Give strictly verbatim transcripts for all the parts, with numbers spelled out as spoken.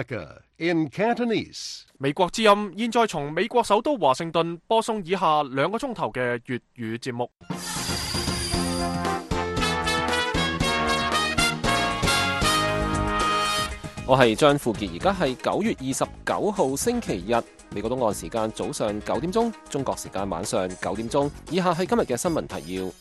America in Cantonese. 美國之音現在從美國首都華盛頓播送以下兩個鐘頭嘅粵語節目。 我係張富傑，而家係九月二十九號星期日，美國東岸時間早上九點鐘，中國時間晚上九點鐘。以下係今日嘅新聞提要。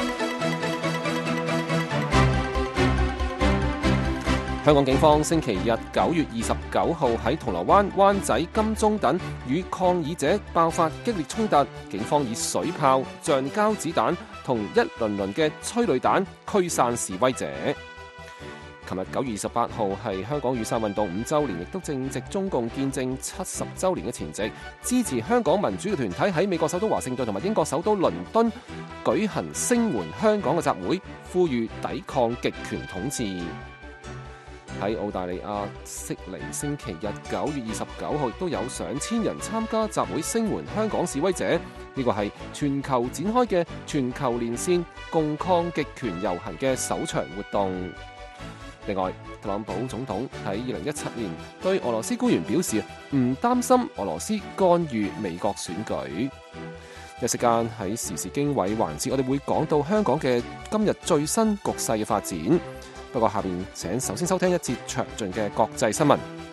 香港警方星期日九月二十九號喺銅鑼灣、灣仔、金鐘等與抗議者爆發激烈衝突，警方以水炮、橡膠子彈同一輪輪嘅催淚彈驅散示威者。琴日九月二十八號係香港雨傘運動五週年，亦都正值中共建政七十週年嘅前夕。支持香港民主嘅團體喺美國首都華盛頓同埋英國首都倫敦舉行聲援香港嘅集會，呼籲抵抗極權統治。喺澳大利亞悉尼，星期日九月二十九號亦都有上千人參加集會聲援香港示威者。呢個係全球展開嘅全球連線共抗極權遊行嘅首場活動。另外，特朗普總統喺二零一七年對俄羅斯官員表示唔擔心俄羅斯干預美國選舉。一息間喺時事經緯環節，我哋會講到香港嘅今日最新局勢嘅發展。不過下邊請首先收聽一節詳盡嘅國際新聞。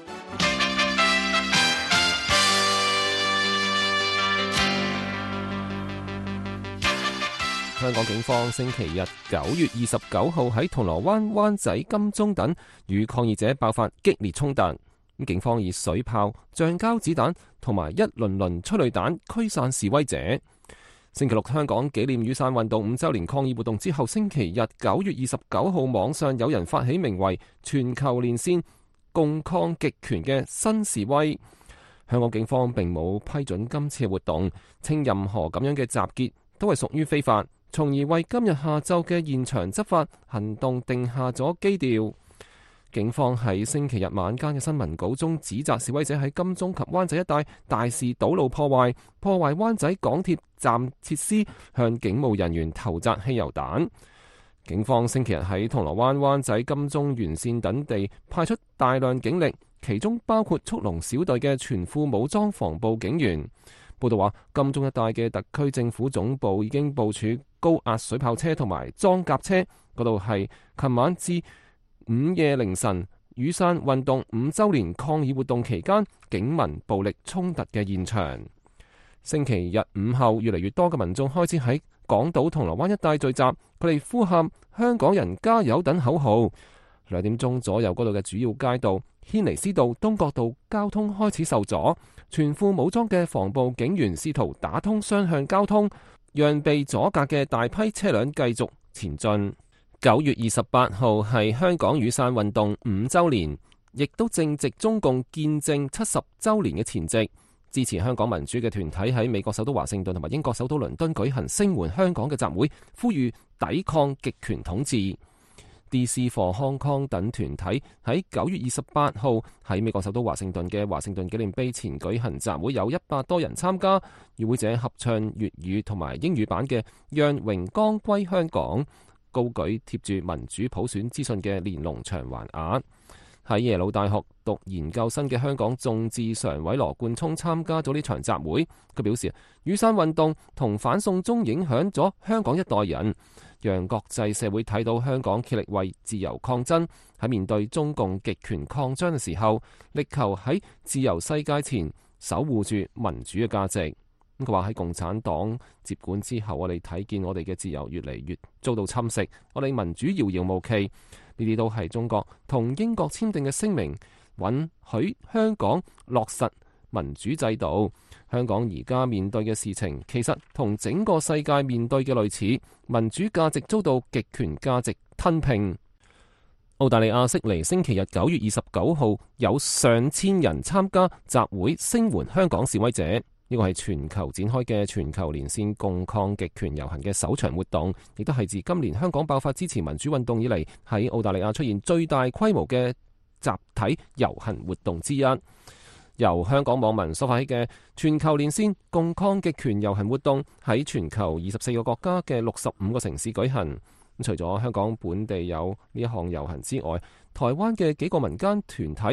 香港警方星期日九月二十九號喺銅鑼灣、灣仔、金鐘等與抗議者爆發激烈衝突。警方以水炮、橡膠子彈同埋一輪輪催淚彈驅散示威者。星期六香港紀念雨傘運動五週年抗議活動之後，星期日九月二十九號網上有人發起名為全球連線共抗極權嘅新示威。香港警方並冇批准今次嘅活動，稱任何咁樣嘅集結都係屬於非法，從而為今日下晝嘅現場執法行動定下咗基調。警方喺星期日晚間嘅新聞稿中指責示威者喺金鐘及灣仔一帶大肆堵路破壞，破壞灣仔港鐵站設施，向警務人員投擲汽油彈。警方星期日喺銅鑼灣、灣仔、金鐘沿線等地派出大量警力，其中包括速龍小隊嘅全副武裝防暴警員。報道話，金鐘一帶嘅特區政府總部已經部署高壓水炮車同埋裝甲車，嗰度係琴晚至午夜凌晨雨傘運動五週年抗議活動期間警民暴力衝突嘅現場。星期日午後，越嚟越多嘅民眾開始喺港島銅鑼灣一帶聚集，佢哋呼喊香港人加油等口號。兩點鐘左右，嗰度嘅主要街道軒尼詩道、東角道交通開始受阻，全副武裝嘅防暴警員試圖打通雙向交通，讓被阻隔嘅大批車輛繼續前進。九月二十八號係香港雨傘運動五週年，亦都正值中共建政七十週年嘅前夕。支持香港民主嘅團體喺美國首都華盛頓同埋英國首都倫敦舉行聲援香港嘅集會，呼籲抵抗極權統治。D C for Hong Kong 等團體喺九月二十八號喺美國首都華盛頓嘅華盛頓紀念碑前舉行集會，有一百多人參加。與會者合唱粵語同埋英語版嘅《讓榮光歸香港》，高舉貼住民主普選資訊嘅連儂長橫額。喺耶魯大學讀研究生嘅香港眾志常委羅冠聰參加咗呢場集會。佢表示，雨傘運動同反送中影響咗香港一代人，讓國際社會睇到香港竭力為自由抗爭，喺面對中共極權擴張嘅時候，力求喺自由世界前守護住民主嘅價值。咁佢話喺共產黨接管之後，我哋睇見我哋嘅自由越嚟越遭到侵蝕，我哋民主遙遙無期。呢啲都係中國同英國簽訂嘅聲明，允許香港落實民主制度。香港而家面對嘅事情，其實同整個世界面對嘅類似，民主價值遭到極權價值吞併。澳大利亞悉尼星期日九月二十九號有上千人參加集會聲援香港示威者。呢個係全球展開嘅全球連線共抗極權遊行嘅首場活動，亦都係自今年香港爆發支持民主運動以嚟，喺澳大利亞出現最大規模嘅集體遊行活動之一。由香港網民所發起嘅全球連線共抗極權遊行活動，喺全球二十四個國家嘅六十五個城市舉行。咁除咗香港本地有呢一項遊行之外，台灣嘅幾個民間團體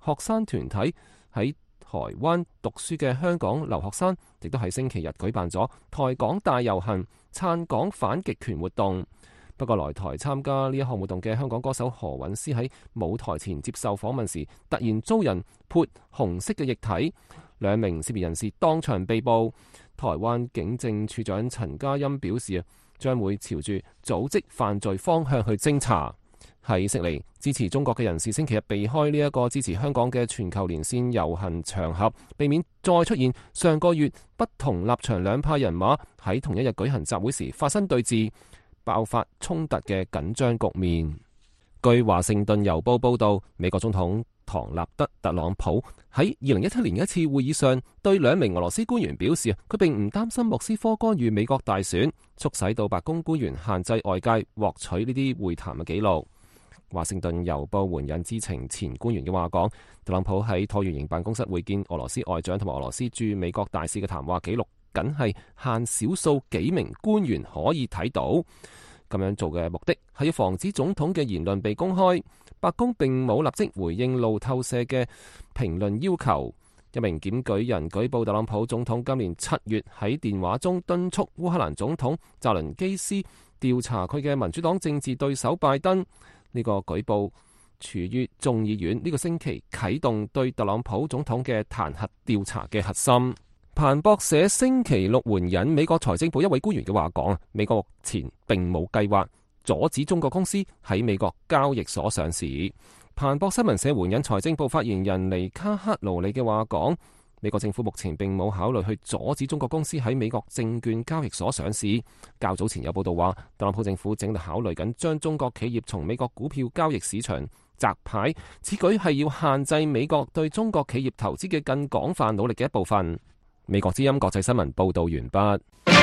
學生團體喺台灣讀書嘅香港留學生，亦都喺星期日舉辦咗台港大遊行、撐港反極權活動。不過來台參加呢一項活動嘅香港歌手何韻詩喺舞台前接受訪問時，突然遭人潑紅色嘅液體，兩名涉嫌人士當場被捕。台灣警政處長陳家欽表示啊，將會朝住組織犯罪方向去偵查。喺悉尼支持中國嘅人士星期日避開呢一個支持香港嘅全球連線遊行場合，避免再出現上個月不同立場兩派人馬喺同一日舉行集會時發生對峙、爆發衝突嘅緊張局面。據華盛頓郵報報道，美國總統唐納德特朗普喺二零一七年一次會議上對兩名俄羅斯官員表示，佢並唔擔心莫斯科干預美國大選，促使到白宮官員限制外界獲取呢啲會談嘅記錄。華盛頓郵報援引知情前官員嘅話講，特朗普喺橢圓形辦公室會見俄羅斯外長同埋俄羅斯駐美國大使嘅談話記錄，僅係限少數幾名官員可以睇到。咁樣做嘅目的係要防止總統嘅言論被公開。白宮並冇立即回應路透社嘅評論要求。一名檢舉人舉報特朗普總統今年七月喺電話中敦促烏克蘭總統澤倫基斯調查佢嘅民主黨政治對手拜登。呢個舉報處於眾議院呢個星期啟動對特朗普總統嘅彈劾調查嘅核心。彭博社星期六援引美國財政部一位官員嘅話講，美國目前並冇計劃阻止中國公司喺美國交易所上市。彭博新聞社援引財政部發言人尼卡克勞利嘅話講，美國政府目前並冇考慮去阻止中國公司喺美國證券交易所上市。較早前有報道話，特朗普政府正考慮緊將中國企業從美國股票交易市場摘牌，此舉係要限制美國對中國企業投資嘅更廣泛努力嘅一部分。美國之音國際新聞報道完畢。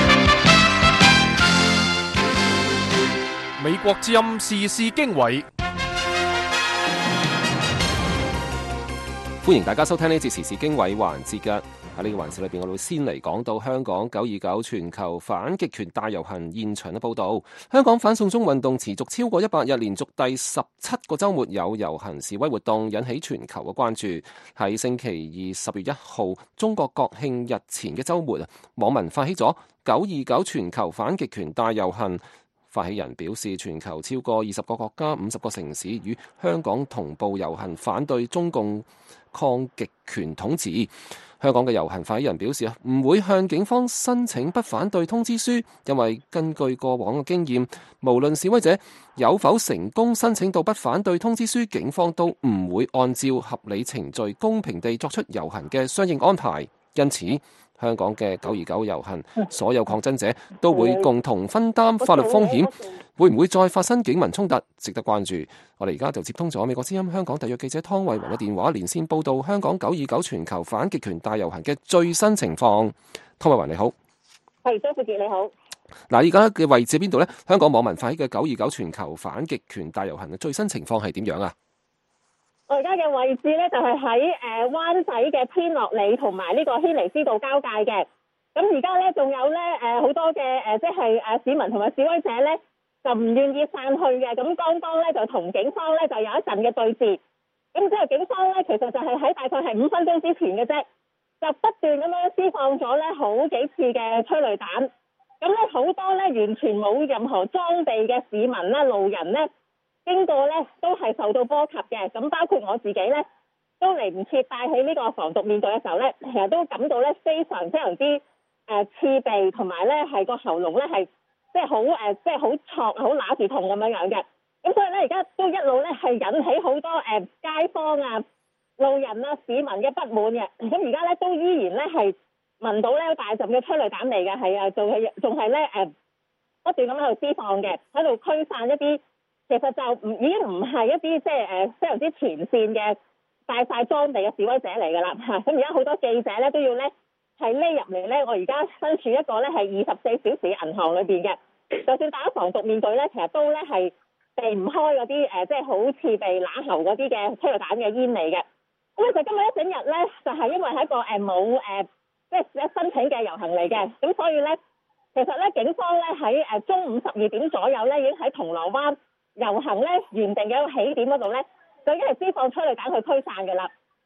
美國之音時事經緯， 歡迎大家收聽呢節時事經緯環節嘅。喺呢個環節裏邊，我哋會先嚟講到香港九二九全球反極權大遊行現場嘅報道。香港反送中運動持續超過一百日，連續第十七個週末有遊行示威活動，引起全球嘅關注。喺星期二十月一號中國國慶日前嘅週末，網民發起咗九二九全球反極權大遊行。發起人表示，全球超過二十個國家、五十個城市與香港同步遊行，反對中共抗極權統治。香港嘅遊行發起人表示啊，唔會向警方申請不反對通知書，因為根據過往嘅經驗，無論示威者有否成功申請到不反對通知書，警方都唔會按照合理程序公平地作出遊行嘅相應安排。因此，香港嘅九二九遊行，所有抗爭者都會共同分擔法律風險。會唔會再發生警民衝突，值得關注。我哋而家就接通咗美國之音香港特約記者湯慧雲嘅電話連線報道香港九二九全球反極權大遊行嘅最新情況。湯慧雲你好。 係，張富傑你好。 嗱，而家嘅位置喺邊度呢？香港網民發起嘅九二九全球反極權大遊行嘅最新情況係點樣啊？ 我而家嘅位置咧就係喺誒灣仔嘅天樂里同埋呢個軒尼詩道交界嘅。咁而家咧仲有咧誒好多嘅誒即係誒市民同埋示威者咧就唔願意散去嘅。咁剛剛咧就同警方咧就有一陣嘅對峙。咁之後警方咧其實就係喺大概係五分鐘之前嘅啫，就不斷咁樣施放咗咧好幾次嘅催淚彈。咁咧好多咧完全冇任何裝備嘅市民啦、路人咧，經過咧都係受到波及嘅。咁包括我自己咧都嚟唔切戴起呢個防毒面具嘅時候咧，其實都感到咧非常非常之誒刺鼻，同埋咧係個喉嚨咧係即係好誒即係好挫好揦住痛咁樣樣嘅。咁所以咧而家都一路咧係引起好多誒、呃、街坊啊、路人啊、市民嘅不滿嘅。咁而家咧都依然咧係聞到咧大陣嘅催淚彈嚟嘅，係啊，仲係仲係咧誒不斷咁喺度施放嘅，喺度驅散一啲。其實就唔已經唔係一啲即係誒非常之前線嘅帶晒裝備嘅示威者嚟㗎啦嚇。咁而家好多記者咧都要咧係匿入嚟咧。我而家身處一個咧係二十四小時銀行裏邊嘅，就算戴咗防毒面具咧，其實都咧係避唔開嗰啲誒即係好刺鼻揦喉嗰啲嘅催淚彈嘅煙嚟嘅。咁其實今日一整日咧就係、是、因為係一個誒冇誒即係申請嘅遊行嚟嘅，咁所以咧其實咧警方咧喺誒中午十二點左右咧已經喺銅鑼灣遊行咧原定嘅一個起點嗰度咧，就已經係施放催淚彈去驅散嘅啦。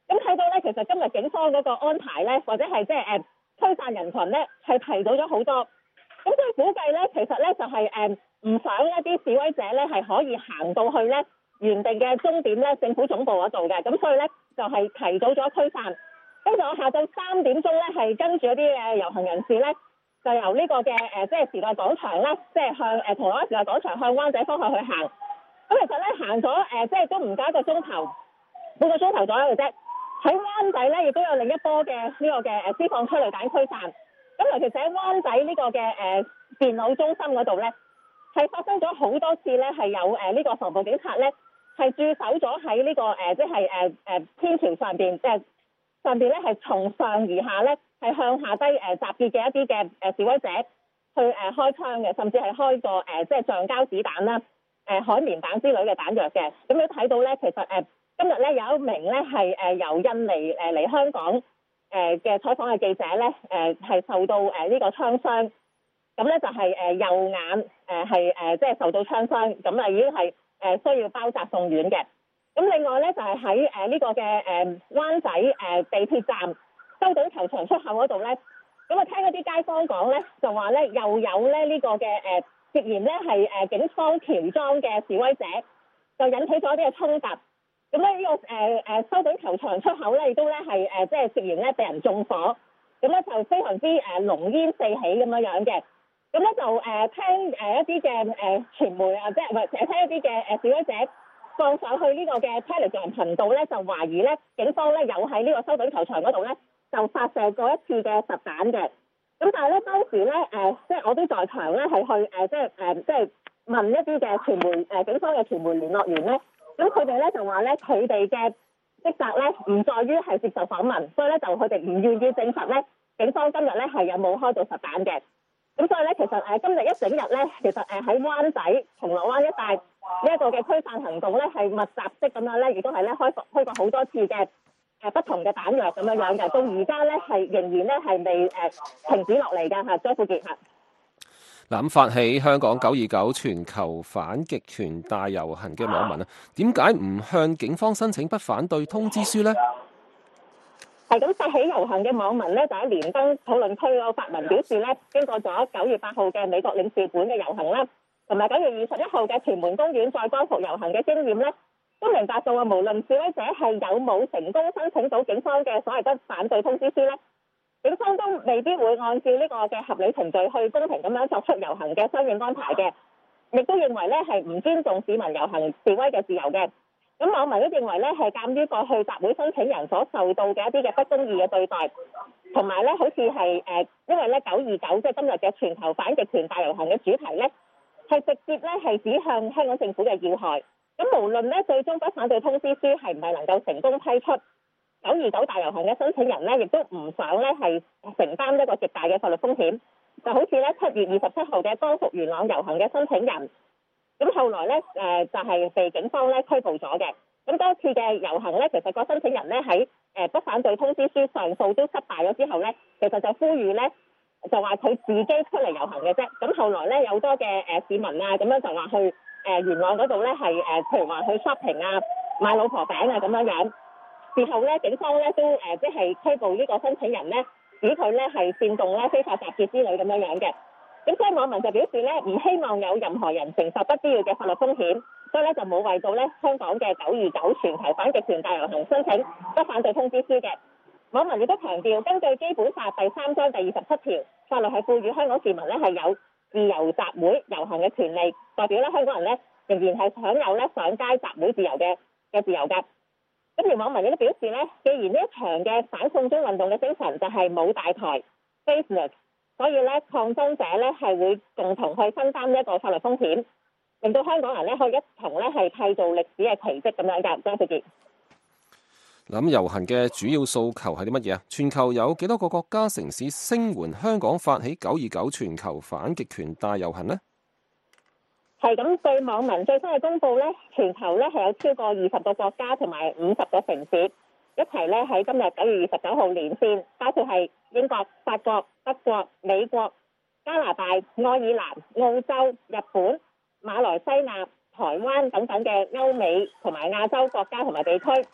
咁睇到咧，其實今日警方嗰個安排咧，或者係即係誒驅散人群咧，係提到咗好多。咁所以估計咧，其實咧就係誒唔想一啲示威者咧係可以行到去咧原定嘅終點咧政府總部嗰度嘅。咁所以咧就係提早咗驅散。跟住我下晝三點鐘咧係跟住一啲誒遊行人士咧，就由呢個嘅誒即係時代廣場咧，即係向誒銅鑼灣時代廣場向灣仔方向去行。咁其實咧行咗誒即係都唔夠一個鐘頭，半個鐘頭左右嘅啫。喺灣仔咧，亦都有另一波嘅呢個嘅誒施放催淚彈驅散。咁尤其是喺灣仔呢個嘅誒、呃、電腦中心嗰度咧，係發生咗好多次咧，係有誒呢、呃這個防暴警察咧係駐守咗喺呢個誒、呃、即係誒誒天橋上邊，即、呃、係上邊咧係從上而下咧係向下低誒、呃、集結嘅一啲嘅誒示威者去誒、呃、開槍嘅，甚至係開個誒、呃、即係橡膠子彈啦、誒、呃、海綿彈之類嘅彈藥嘅。咁你睇到咧，其實誒。呃今日咧有一名咧係誒由印尼誒嚟香港誒嘅採訪嘅記者咧誒係受到誒呢個槍傷，咁咧就係誒右眼誒係誒即係受到槍傷，咁啊已經係誒需要包紮送院嘅。咁另外咧就係喺誒呢個嘅誒灣仔誒地鐵站修頓球場出口嗰度咧，咁啊聽嗰啲街坊講咧就話咧又有咧呢個嘅誒涉嫌咧係誒警方喬裝嘅示威者，就引起咗一啲嘅衝突。咁咧呢個誒誒修頓球場出口咧，亦都咧係誒即係涉嫌咧被人縱火，咁咧就非常之誒濃煙四起咁樣樣嘅。咁咧就誒聽誒一啲嘅誒傳媒啊，即係唔係聽一啲嘅誒示威者放上去呢個嘅 Telegram 頻道咧，就懷疑咧警方咧有喺呢個修頓球場嗰度咧就發射過一次嘅實彈嘅。咁但係咧當時咧誒即係我都在場咧係去誒即係誒即係問一啲嘅傳媒誒警方嘅傳媒聯絡員咧。咁佢哋咧就話咧，佢哋嘅職責咧唔在於係接受訪問，所以咧就佢哋唔願意證實咧警方今日咧係有冇開到實彈嘅。咁所以咧，其實誒今日一整日咧，其實誒喺灣仔、銅鑼灣一帶呢一個嘅驅散行動咧係密集式咁樣咧，亦都係咧開開過好多次嘅誒不同嘅彈藥咁樣樣嘅。到而家咧係仍然咧係未誒停止落嚟㗎嚇，張富傑嚇。 嗱，咁發起香港九二九全球反極權大遊行嘅網民啊，點解唔向警方申請不反對通知書呢？ 係咁發起遊行嘅網民咧，就喺連登討論區嗰個發文表示咧，經過咗九月八號嘅美國領事館嘅遊行啦，同埋九月二十一號嘅屯門公園再光復遊行嘅經驗咧，都明白到啊，無論示威者係有冇成功申請到警方嘅所謂不反對通知書咧，警方都未必會按照呢個嘅合理程序去公平咁樣作出遊行嘅相應安排嘅，亦都認為咧係唔尊重市民遊行示威嘅自由嘅。咁網民都認為咧係鑑於過去集會申請人所受到嘅一啲嘅不公義嘅對待，同埋咧好似係誒，因為咧九二九即係今日嘅全球反極權大遊行嘅主題咧，係直接咧係指向香港政府嘅要害。咁無論咧最終不反對通知書係唔係能夠成功批出，九二九大遊行嘅申請人咧，亦都唔想咧係承擔一個極大嘅法律風險，就好似咧七月二十七號嘅光復元朗遊行嘅申請人，咁後來咧誒、呃、就係、是、被警方咧拘捕咗嘅。咁多次嘅遊行咧，其實個申請人咧喺誒不反對通知書上訴都失敗咗之後咧，其實就呼籲咧就話佢自己出嚟遊行嘅啫。咁後來咧有多嘅誒市民啊，咁樣就話去誒、呃、元朗嗰度咧係誒譬如話去 shopping 啊、買老婆餅啊咁樣樣。事後咧，警方咧都誒、呃、即係拘捕呢個申請人咧，指佢咧係煽動咧非法集結之類咁樣樣嘅。咁所以網民就表示咧，唔希望有任何人承受不必要嘅法律風險，所以咧就冇為到咧香港嘅九二九全球反極權大遊行申請不反對通知書嘅。網民亦都強調，根據基本法第三章第二十七條，法律係賦予香港市民咧係有自由集會遊行嘅權利，代表咧香港人咧仍然係享有咧上街集會自由嘅嘅自由㗎。咁而網民亦都表示咧，既然呢一場嘅反送中運動嘅精神就係冇大台 faceless， 所以咧抗爭者咧係會共同去分擔呢一個法律風險，令到香港人咧可以一同咧係締造歷史嘅奇蹟咁樣㗎。張小傑， 咁遊行嘅主要訴求係啲乜嘢啊？全球有幾多個國家城市聲援香港發起九二九全球反極權大遊行呢？ 係咁，據網民最新嘅公佈咧，全球咧係有超過二十個國家同埋五十個城市一齊咧喺今日九月二十九號連線，包括係英國、法國、德國、美國、加拿大、愛爾蘭、澳洲、日本、馬來西亞、台灣等等嘅歐美同埋亞洲國家同埋地區。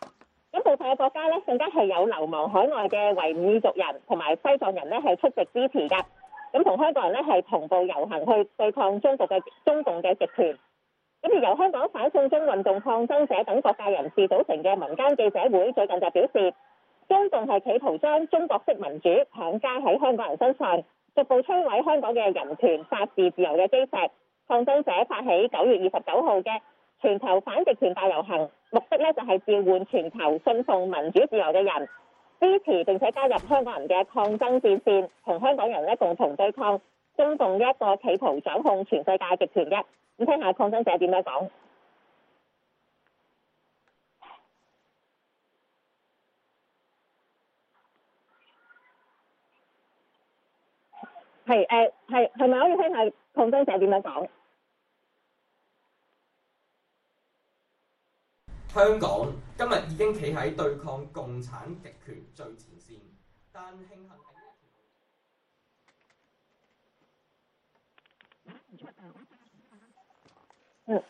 咁部分嘅國家咧，更加係有流亡海外嘅維吾爾族人同埋西藏人咧係出席支持㗎。咁同香港人咧係同步遊行去對抗中國嘅中共嘅極權。咁而由香港反送中運動抗爭者等各界人士組成嘅民間記者會，最近就表示，中共係企圖將中國式民主強加喺香港人身上，逐步摧毀香港嘅人權、法治、自由嘅基石。抗爭者發起九月二十九號嘅全球反極權大遊行，目的咧就係召喚全球信奉民主自由嘅人，支持並且加入香港人嘅抗爭戰線，同香港人咧共同對抗中共一個企圖掌控全世界極權嘅。咁聽下抗爭者點樣講。係誒係係咪可以聽下抗爭者點樣講？ 香港今日已經企喺對抗共產極權最前線，但慶幸喺嗯。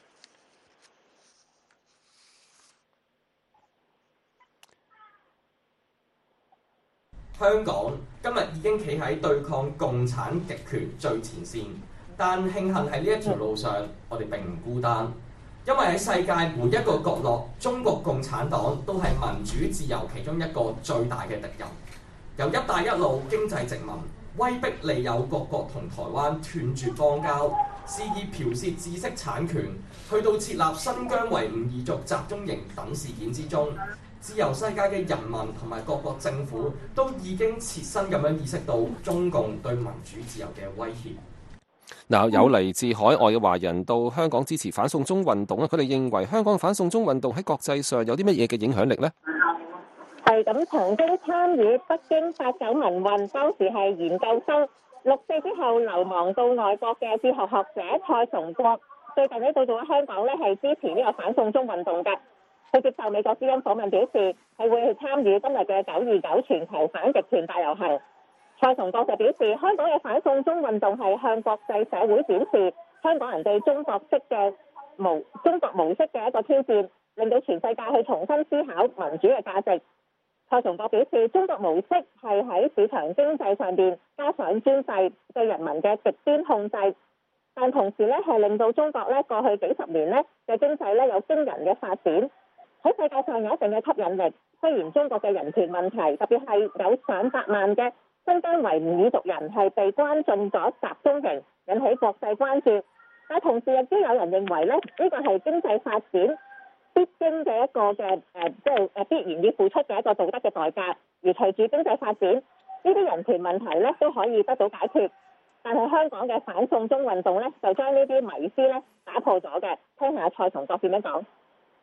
香港今日已經企喺對抗共產極權最前線，但慶幸喺呢一條路上，我哋並唔孤單。因為喺世界每一個角落，中國共產黨都係民主自由其中一個最大嘅敵人。由一帶一路經濟殖民、威逼利誘各國同台灣斷絕邦交，肆意剽竊知識產權，去到設立新疆維吾爾族集中營等事件之中，自由世界嘅人民同埋各國政府都已經切身咁樣意識到中共對民主自由嘅威脅。 嗱，有嚟自海外嘅華人到香港支持反送中運動啊！佢哋認為香港反送中運動喺國際上有啲乜嘢嘅影響力呢？ 係咁，曾經參與北京八九民運，當時係研究生，六四之後流亡到外國嘅哲學學者蔡崇國，最近呢到咗香港呢係支持呢個反送中運動嘅。佢接受美國之音訪問表示，係會去參與今日嘅九二九全球反極權大遊行。蔡崇國就表示，香港嘅反送中運動係向國際社會展示香港人對中國式嘅模中國模式嘅一個挑戰，令到全世界去重新思考民主嘅價值。蔡崇國表示，中國模式係喺市場經濟上邊加上專制對人民嘅極端控制，但同時咧係令到中國咧過去幾十年咧嘅經濟咧有驚人嘅發展，喺世界上有一定嘅吸引力。雖然中國嘅人權問題，特別係有上百萬嘅新疆維吾爾族人係被關進咗集中營，引起國際關注。但同時亦都有人認為咧，呢個係經濟發展必經嘅一個嘅誒，即係誒必然要付出嘅一個道德嘅代價。而隨住經濟發展，呢啲人權問題咧都可以得到解決。但係香港嘅反送中運動咧，就將呢啲迷思咧打破咗嘅。聽下蔡崇國點樣講。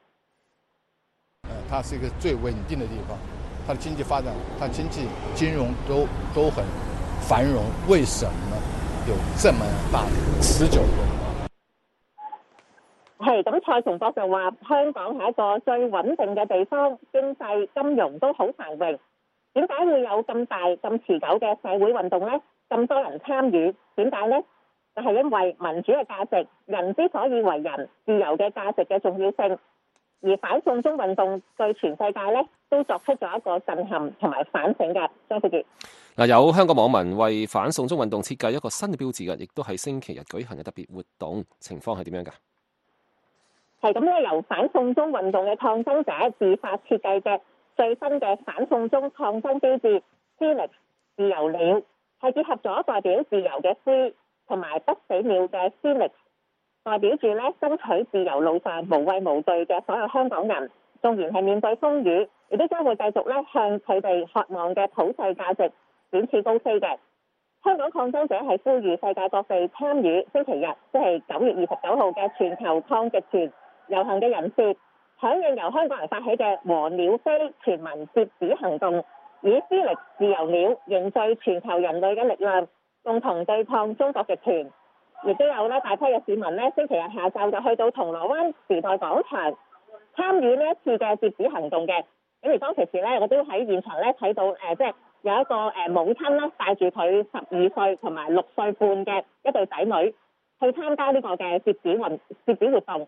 它是一個最穩定的地方，它的經濟發展、它經濟金融都都很繁榮，為什麼有這麼大的持久的？ 係咁，蔡崇國就話香港係一個最穩定嘅地方，經濟、金融都好繁榮。點解會有咁大、咁持久嘅社會運動呢？咁多人參與，點解呢？就係因為民主嘅價值，人之所以為人，自由嘅價值嘅重要性。而反送中運動對全世界咧都作出咗一個震撼同埋反省嘅。張小傑， 嗱，有香港網民為反送中運動設計一個新嘅標誌嘅，亦都係星期日舉行嘅特別活動，情況係點樣㗎？ 係咁咧，由反送中運動嘅抗爭者自發設計嘅最新嘅反送中抗爭標誌 Phoenix 自由鳥，係結合咗代表自由嘅 Free 同埋不死鳥嘅 Phoenix。代表住咧爭取自由路上無畏無懼嘅所有香港人，縱然係面對風雨，亦都將會繼續咧向佢哋渴望嘅普世價值展翅高飛嘅。香港抗爭者係呼籲世界各地參與星期日，即係九月二十九號嘅全球抗極權遊行嘅人士，響應由香港人發起嘅和鳥飛全民接旨行動，以 Phoenix 自由鳥凝聚全球人類嘅力量，共同對抗中國極權。亦都有咧大批嘅市民咧，星期日下晝就去到銅鑼灣時代廣場參與呢一次嘅接旨行動嘅。咁而當其時咧，我都喺現場咧睇到誒、呃，即係有一個誒母親咧帶住佢十二歲同埋六歲半嘅一對仔女去參加呢個嘅接旨運接旨活動。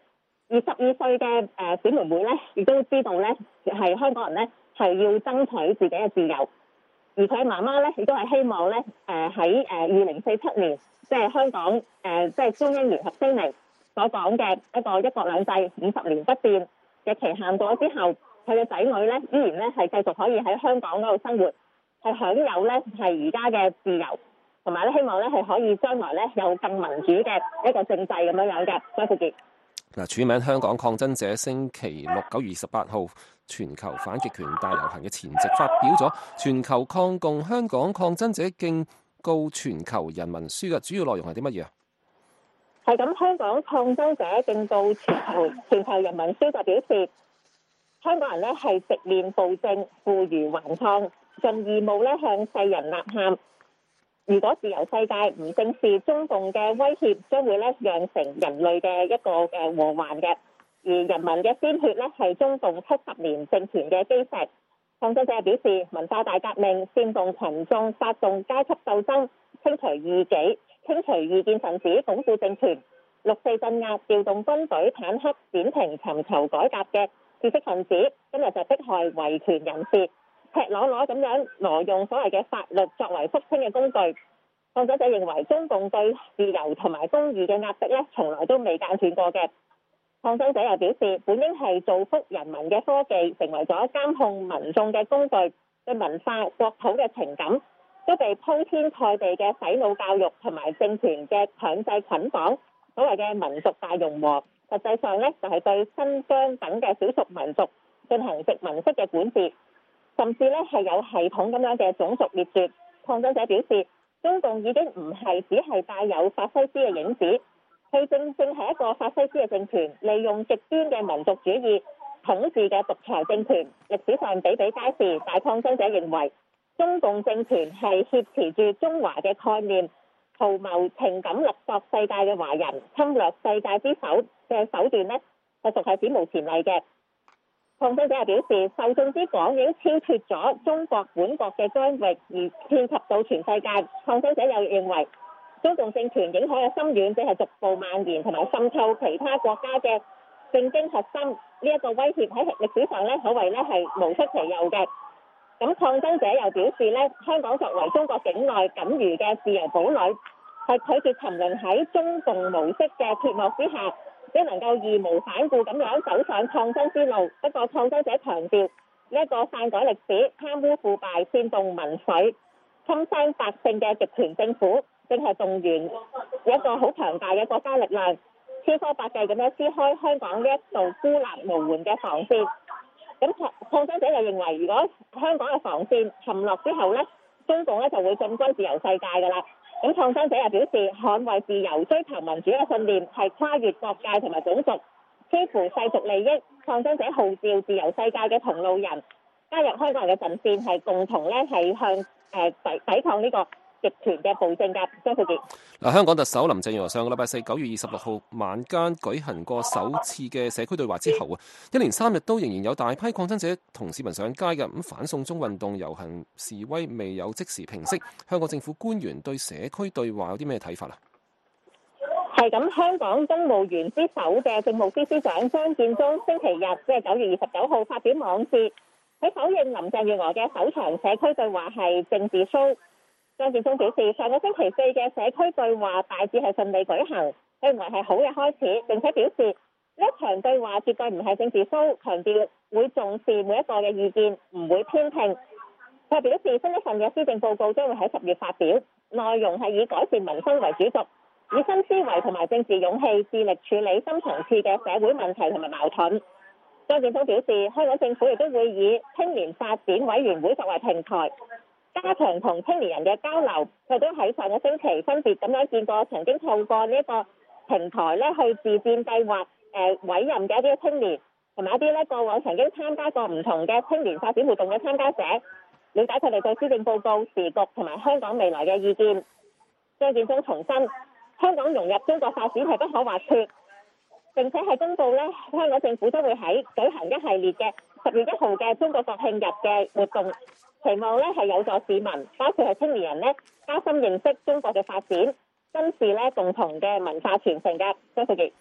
而十二歲嘅誒小妹妹咧，亦都知道咧係香港人咧係要爭取自己嘅自由。而佢媽媽咧亦都係希望咧誒喺誒二零四七年，即係香港誒即係中英聯合聲明所講嘅一個一國兩制五十年不變嘅期限過咗之後，佢嘅仔女咧依然咧係繼續可以喺香港嗰度生活，係享有咧係而家嘅自由，同埋咧希望咧係可以將來咧有更民主嘅一個政制咁樣樣嘅。張富傑。 嗱，署名香港抗爭者星期六九月二十八號全球反極權大遊行嘅前夕，發表咗全球抗共香港抗爭者敬告全球人民書嘅主要內容係啲乜嘢啊？ 係咁，香港抗爭者敬告全球全球人民書就表示，香港人咧係直面暴政，負隅頑抗，盡義務咧向世人吶喊。如果自由世界唔正視中共嘅威脅，將會咧釀成人類嘅一個嘅禍患嘅。而人民嘅鮮血咧係中共七十年政權嘅基石。抗爭者表示，文化大革命煽動群眾發動階級鬥爭，清除異己，清除異見分子，鞏固政權。六四鎮壓，調動軍隊、坦克、扁平尋求改革嘅知識分子，今日就迫害維權人士。赤裸裸咁樣挪用所謂嘅法律作為復清嘅工具。抗爭者認為中共對自由同埋公義嘅壓迫咧，從來都未間斷過嘅。抗爭者又表示，本應係造福人民嘅科技，成為咗監控民眾嘅工具，對文化、國土嘅情感都被鋪天蓋地嘅洗腦教育同埋政權嘅強制捆綁。所謂嘅民族大融合，實際上咧就係對新疆等嘅少數民族進行殖民式嘅管治。甚至咧係有系統咁樣嘅種族滅絕。抗爭者表示，中共已經唔係只係帶有法西斯嘅影子，佢正正係一個法西斯嘅政權，利用極端嘅民族主義統治嘅獨裁政權，歷史上比比皆是。但抗爭者認為，中共政權係挾持住中華嘅概念，圖謀情感勒索世界嘅華人，侵略世界之手嘅手段呢，就屬係史無前例嘅。抗爭者又表示，受眾之廣已經超脱咗中國本國嘅疆域，而遍及到全世界。抗爭者又認為，中共政權影響嘅深遠，即係逐步蔓延同埋滲透其他國家嘅政經核心。呢、這、一個威脅喺歷史上咧，可謂咧係無出其右嘅。咁抗爭者又表示咧，香港作為中國境內僅餘嘅自由堡壘，係拒絕沉淪喺中共模式嘅鐵幕之下，只能夠義無反顧咁樣走上抗爭之路。不過抗爭者強調，呢一個篡改歷史、貪污腐敗、煽動民粹、侵傷百姓嘅極權政府，正係動員一個好強大嘅國家力量，千方百計咁樣撕開香港呢一道孤立無援嘅防線。咁抗抗爭者又認為，如果香港嘅防線陷落之後呢，中共咧就會進軍自由世界㗎啦。咁抗爭者又表示，捍衛自由、追求民主嘅信念係跨越國界同埋種族，超乎世俗利益。抗爭者號召自由世界嘅同路人加入香港人嘅陣線，係共同咧係向誒、呃、抵抵抗呢個極權嘅暴政嘅。張富傑。 嗱，香港特首林鄭月娥上個禮拜四九月二十六號晚間舉行過首次嘅社區對話之後啊，一連三日都仍然有大批抗爭者同市民上街嘅。咁反送中運動遊行示威未有即時平息，香港政府官員對社區對話有啲咩睇法啊？ 係咁，香港公務員之首嘅政務司司長張建宗星期日即係九月二十九號發表網誌，佢否認林鄭月娥嘅首場社區對話係政治 show。張建宗表示，上個星期四嘅社區對話大致係順利舉行，佢認為係好嘅開始，並且表示呢一場對話絕對唔係政治 show，強調會重視每一個嘅意見，唔會偏聽。佢表示新一份嘅施政報告將會喺十月發表，內容係以改善民生為主軸，以新思維同埋政治勇氣致力處理深層次嘅社會問題同埋矛盾。張建宗表示，香港政府亦都會以青年發展委員會作為平台，加強同青年人嘅交流。佢都喺上個星期分別咁樣見過曾經透過呢一個平台咧去自薦計劃誒委任嘅一啲青年，同埋一啲咧過往曾經參加過唔同嘅青年發展活動嘅參加者，了解佢哋對施政報告、時局同埋香港未來嘅意見。張建宗重申，香港融入中國發展係不可或缺，並且係公佈咧香港政府將會喺舉行一系列嘅十月一號嘅中國國慶日嘅活動，期望咧係有助市民，包括係青年人咧加深認識中國嘅發展，珍視咧共同嘅文化傳承嘅。張富傑。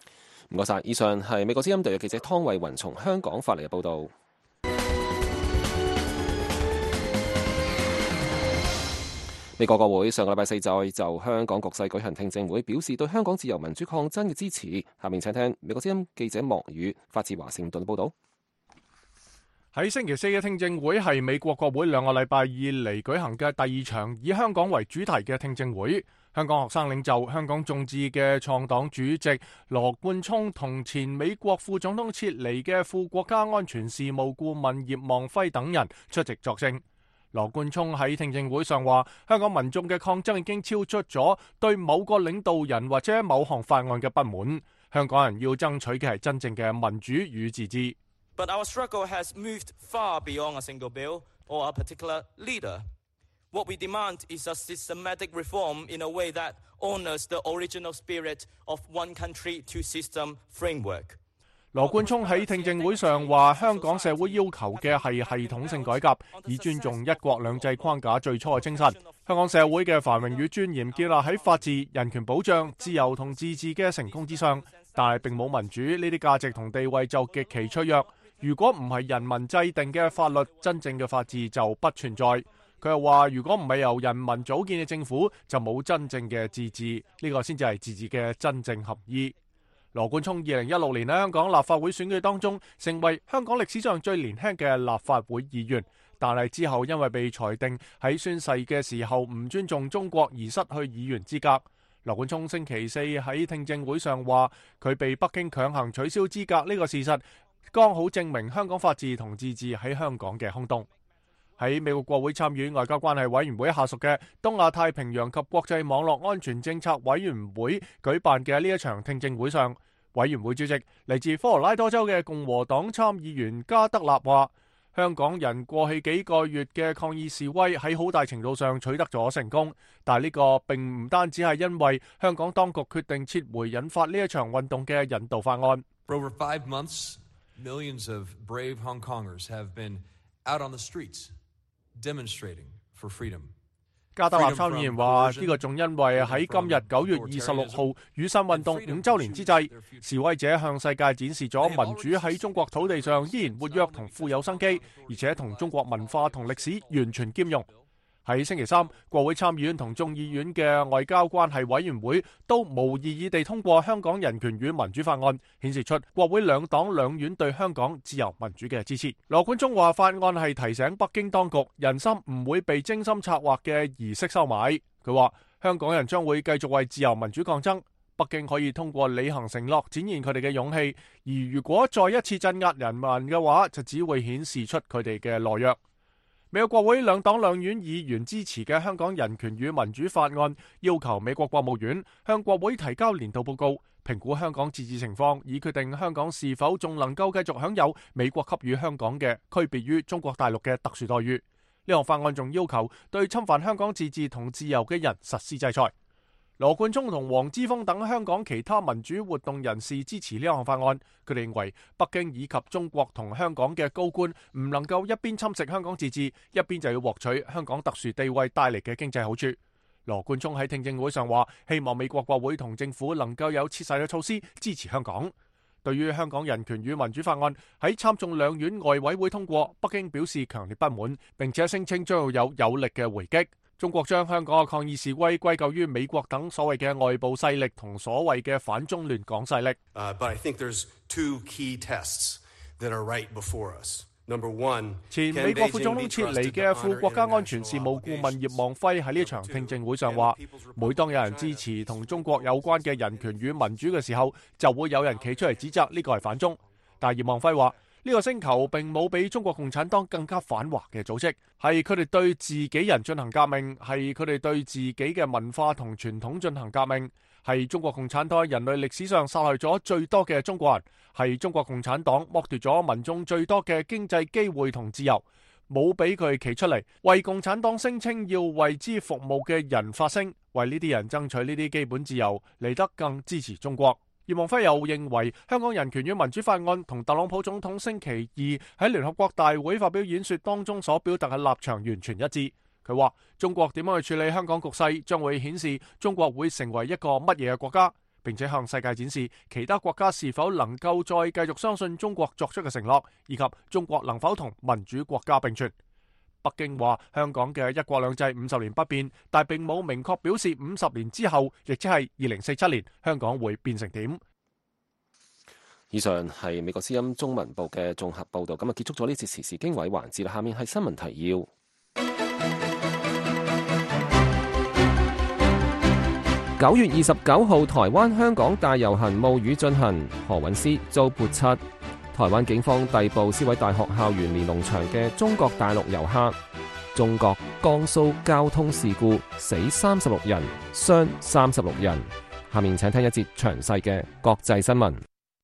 唔該晒，以上係美國之音特約記者湯慧雲從香港發嚟嘅報導。美國國會上個禮拜四再就香港局勢舉行聽證會，表示對香港自由民主抗爭嘅支持。下面請聽美國之音記者莫宇發自華盛頓報導。 喺星期四嘅聽證會係美國國會兩個禮拜以嚟舉行嘅第二場以香港為主題嘅聽證會。香港學生領袖、香港眾志嘅創黨主席羅冠聰同前美國副總統撤離嘅副國家安全事務顧問葉望輝等人出席作證。羅冠聰喺聽證會上話，香港民眾嘅抗爭已經超出咗對某個領導人或者某項法案嘅不滿，香港人要爭取嘅係真正嘅民主與自治。 But our struggle has moved far beyond a single bill or a particular leader. What we demand is a systematic reform in a way that honors the original spirit of one country, two system framework. 羅冠聰喺聽證會上話，香港社會要求嘅係系統性改革，以尊重一國兩制框架最初嘅精神。香港社會嘅繁榮與尊嚴建立喺法治、人權保障、自由同自治嘅成功之上，但係並冇民主呢啲價值同地位就極其脆弱。如果唔係人民制定嘅法律，真正嘅法治就不存在。佢又話，如果唔係由人民組建嘅政府，就冇真正嘅自治，呢個先至係自治嘅真正合意。羅冠聰二零一六年喺香港立法會選舉當中，成為香港歷史上最年輕嘅立法會議員，但係之後因為被裁定喺宣誓嘅時候唔尊重中國而失去議員資格。羅冠聰星期四喺聽證會上話，佢被北京強行取消資格呢個事實，剛好證明香港法治同自治喺香港嘅空洞。喺美國國會參與外交關係委員會下屬嘅東亞太平洋及國際網絡安全政策委員會舉辦嘅呢一場聽證會上，委員會主席嚟自科羅拉多州嘅共和黨參議員加德納話，香港人過去幾個月嘅抗議示威喺好大程度上取得咗成功，但係呢個並唔單止係因為香港當局決定撤回引發呢一場運動嘅引渡法案。 For over five months, millions of brave Hong Kongers have been out on the streets demonstrating for freedom. 加德納參議員話，呢個仲因為喺今日九月二十六號雨傘運動五週年之際，示威者向世界展示咗民主喺中國土地上依然活躍同富有生機，而且同中國文化同歷史完全兼容。喺星期三，國會參議院同眾議院嘅外交關係委員會都無異議地通過香港人權與民主法案，顯示出國會兩黨兩院對香港自由民主嘅支持。羅冠聰話，法案係提醒北京當局，人心唔會被精心策劃嘅儀式收買。佢話，香港人將會繼續為自由民主抗爭，北京可以通過履行承諾展現佢哋嘅勇氣，而如果再一次鎮壓人民嘅話，就只會顯示出佢哋嘅懦弱。美國國會兩黨兩院議員支持嘅香港人權與民主法案，要求美國國務院向國會提交年度報告，評估香港自治情況，以決定香港是否仲能夠繼續享有美國給予香港嘅區別於中國大陸嘅特殊待遇。呢項法案仲要求對侵犯香港自治同自由嘅人實施制裁。羅冠聰同黃之鋒等香港其他民主活動人士支持呢項法案，佢哋認為北京以及中國同香港嘅高官唔能夠一邊侵蝕香港自治，一邊就要獲取香港特殊地位帶嚟嘅經濟好處。羅冠聰喺聽證會上話，希望美國國會同政府能夠有切實嘅措施支持香港。對於香港人權與民主法案喺參眾兩院外委會通過，北京表示強烈不滿，並且聲稱將要有有力嘅回擊。中國將香港嘅抗議示威歸咎於美國等所謂嘅外部勢力同所謂嘅反中亂港勢力。 Uh, but I think there's two key tests that are right before us. Number one, 前美國副總統撤離嘅副國家安全事務顧問葉望輝喺呢場聽證會上話，每當有人支持同中國有關嘅人權與民主嘅時候，就會有人企出嚟指責呢個係反中。但葉望輝話，呢個星球並冇比中國共產黨更加反華嘅組織，係佢哋對自己人進行革命，係佢哋對自己嘅文化同傳統進行革命，係中國共產黨人類歷史上殺害咗最多嘅中國人，係中國共產黨剝奪咗民眾最多嘅經濟機會同自由，冇俾佢企出嚟為共產黨聲稱要為之服務嘅人發聲，為呢啲人爭取呢啲基本自由，嚟得更支持中國。葉望輝又認為香港人權與民主法案同特朗普總統星期二喺聯合國大會發表演說當中所表達嘅立場完全一致。佢話中國點樣去處理香港局勢，將會顯示中國會成為一個乜嘢嘅國家。 並且向世界展示其他國家是否能夠再繼續相信中國作出嘅承諾，以及中國能否同民主國家並存。北京話香港嘅一國兩制五十年不變，但並冇明確表示五十年之後，亦即係二零四七年，香港會變成點。 以上係美國之音中文部嘅綜合報導，咁啊結束咗呢次時事經緯環節啦。下面係新聞提要。九月二十九號，台灣香港大遊行冒雨進行，何韻詩遭潑漆。台灣警方逮捕撕毀大學校園連儂牆嘅中國大陸遊客。中國江蘇交通事故死三十六人，傷三十六人。下面請聽一節詳細嘅國際新聞。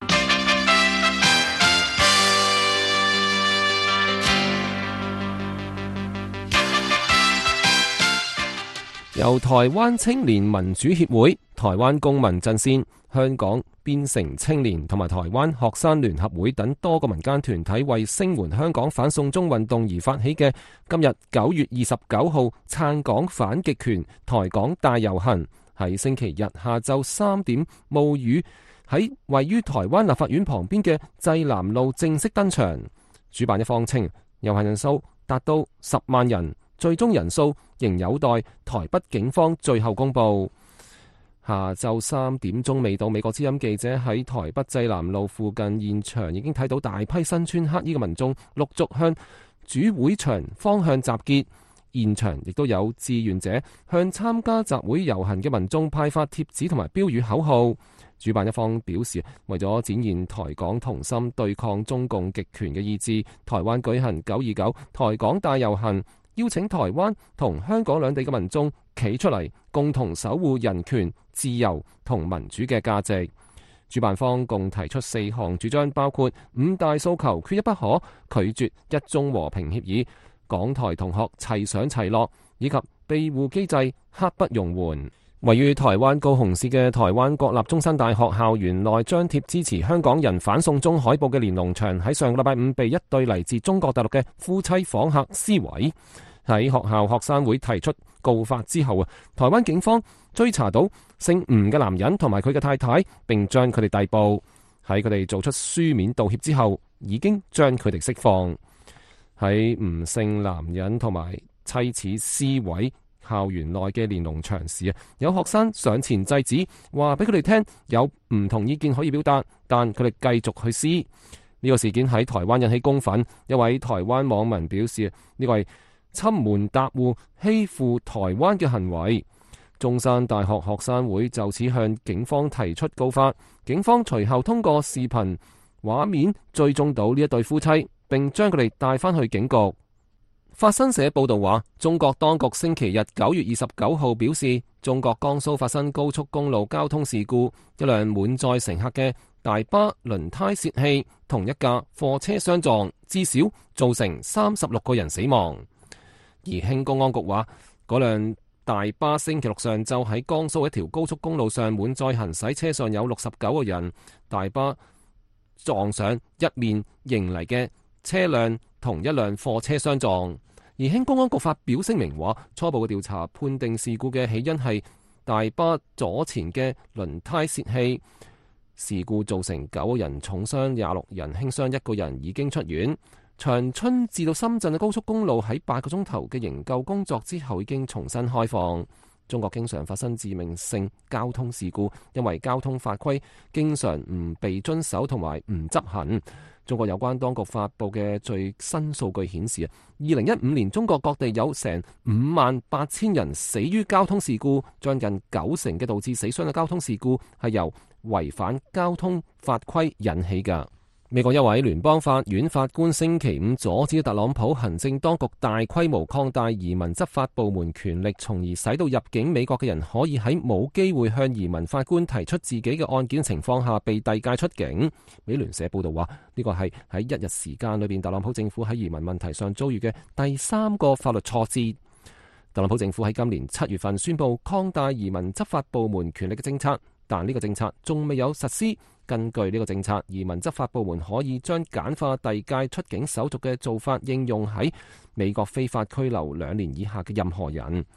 由台灣青年民主協會、台灣公民陣線、香港邊城青年同埋台灣學生聯合會等多個民間團體為聲援香港反送中運動而發起嘅今日九月二十九號撐港反極權台港大遊行，喺星期日下晝三點冒雨喺位於台灣立法院旁邊嘅濟南路正式登場。主辦一方稱遊行人數達到十萬人，最終人數仍有待台北警方最後公布。下晝三點鐘未到，美國之音記者喺台北濟南路附近現場已經睇到大批身穿黑衣嘅民眾陸續向主會場方向集結，現場亦都有志願者向參加集會遊行嘅民眾派發貼紙同埋標語口號。主辦一方表示，為咗展現台港同心對抗中共極權嘅意志，台灣舉行九二九台港大遊行，邀請台灣同香港兩地嘅民眾企出嚟，共同守護人權、自由同民主嘅價值。主辦方共提出四項主張，包括五大訴求缺一不可、拒絕一中和平協議、港台同學齊上齊落，以及庇護機制刻不容緩。位於台灣高雄市嘅台灣國立中山大學校園內張貼支持香港人反送中海報嘅連儂牆，喺上個禮拜五被一對嚟自中國大陸嘅夫妻訪客撕毀。喺學校學生會提出告發之後啊，台灣警方追查到姓吳嘅男人同埋佢嘅太太，並將佢哋逮捕。喺佢哋做出書面道歉之後，已經將佢哋釋放。喺吳姓男人同埋妻子撕毀校園內嘅連儂牆時啊，有學生上前制止，話俾佢哋聽有唔同意見可以表達，但佢哋繼續去撕。呢個事件喺台灣引起公憤，一位台灣網民表示呢個係侵門踏戶、欺負台灣嘅行為。中山大學學生會就此向警方提出告發，警方隨後通過視頻畫面追蹤到呢一對夫妻，並將佢哋帶返去警局。法新社報道話，中國當局星期日九月二十九號表示，中國江蘇發生高速公路交通事故，一輛滿載乘客嘅大巴輪胎洩氣，同一架貨車相撞，至少造成三十六個人死亡。宜興公安局話，嗰輛大巴星期六上晝喺江蘇一條高速公路上滿載行駛，車上有六十九個人，大巴撞上一面迎嚟嘅車輛，同一輛貨車相撞。宜興公安局發表聲明話，初步嘅調查判定事故嘅起因係大巴左前嘅輪胎洩氣，事故造成九個人重傷，廿六人輕傷，一個人已經出院。長春至到深圳嘅高速公路喺八個鐘頭嘅營救工作之後已經重新開放。中國經常發生致命性交通事故，因為交通法規經常唔被遵守同埋唔執行。中國有關當局發布嘅最新數據顯示，二零一五年中國各地有成五萬八千人死於交通事故，將近九成嘅導致死傷嘅交通事故係由違反交通法規引起㗎。美國一位聯邦法院法官星期五阻止特朗普行政當局大規模擴大移民執法部門權力，從而使到入境美國嘅人可以喺冇機會向移民法官提出自己嘅案件情況下被遞解出境。美聯社報道話，呢個係喺一日時間裏邊，特朗普政府喺移民問題上遭遇嘅第三個法律挫折。特朗普政府喺今年七月份宣布擴大移民執法部門權力嘅政策，但呢個政策仲未有實施。根據呢個政策，移民執法部門可以將簡化遞解出境手續嘅做法應用喺美國非法拘留兩年以下嘅任何人。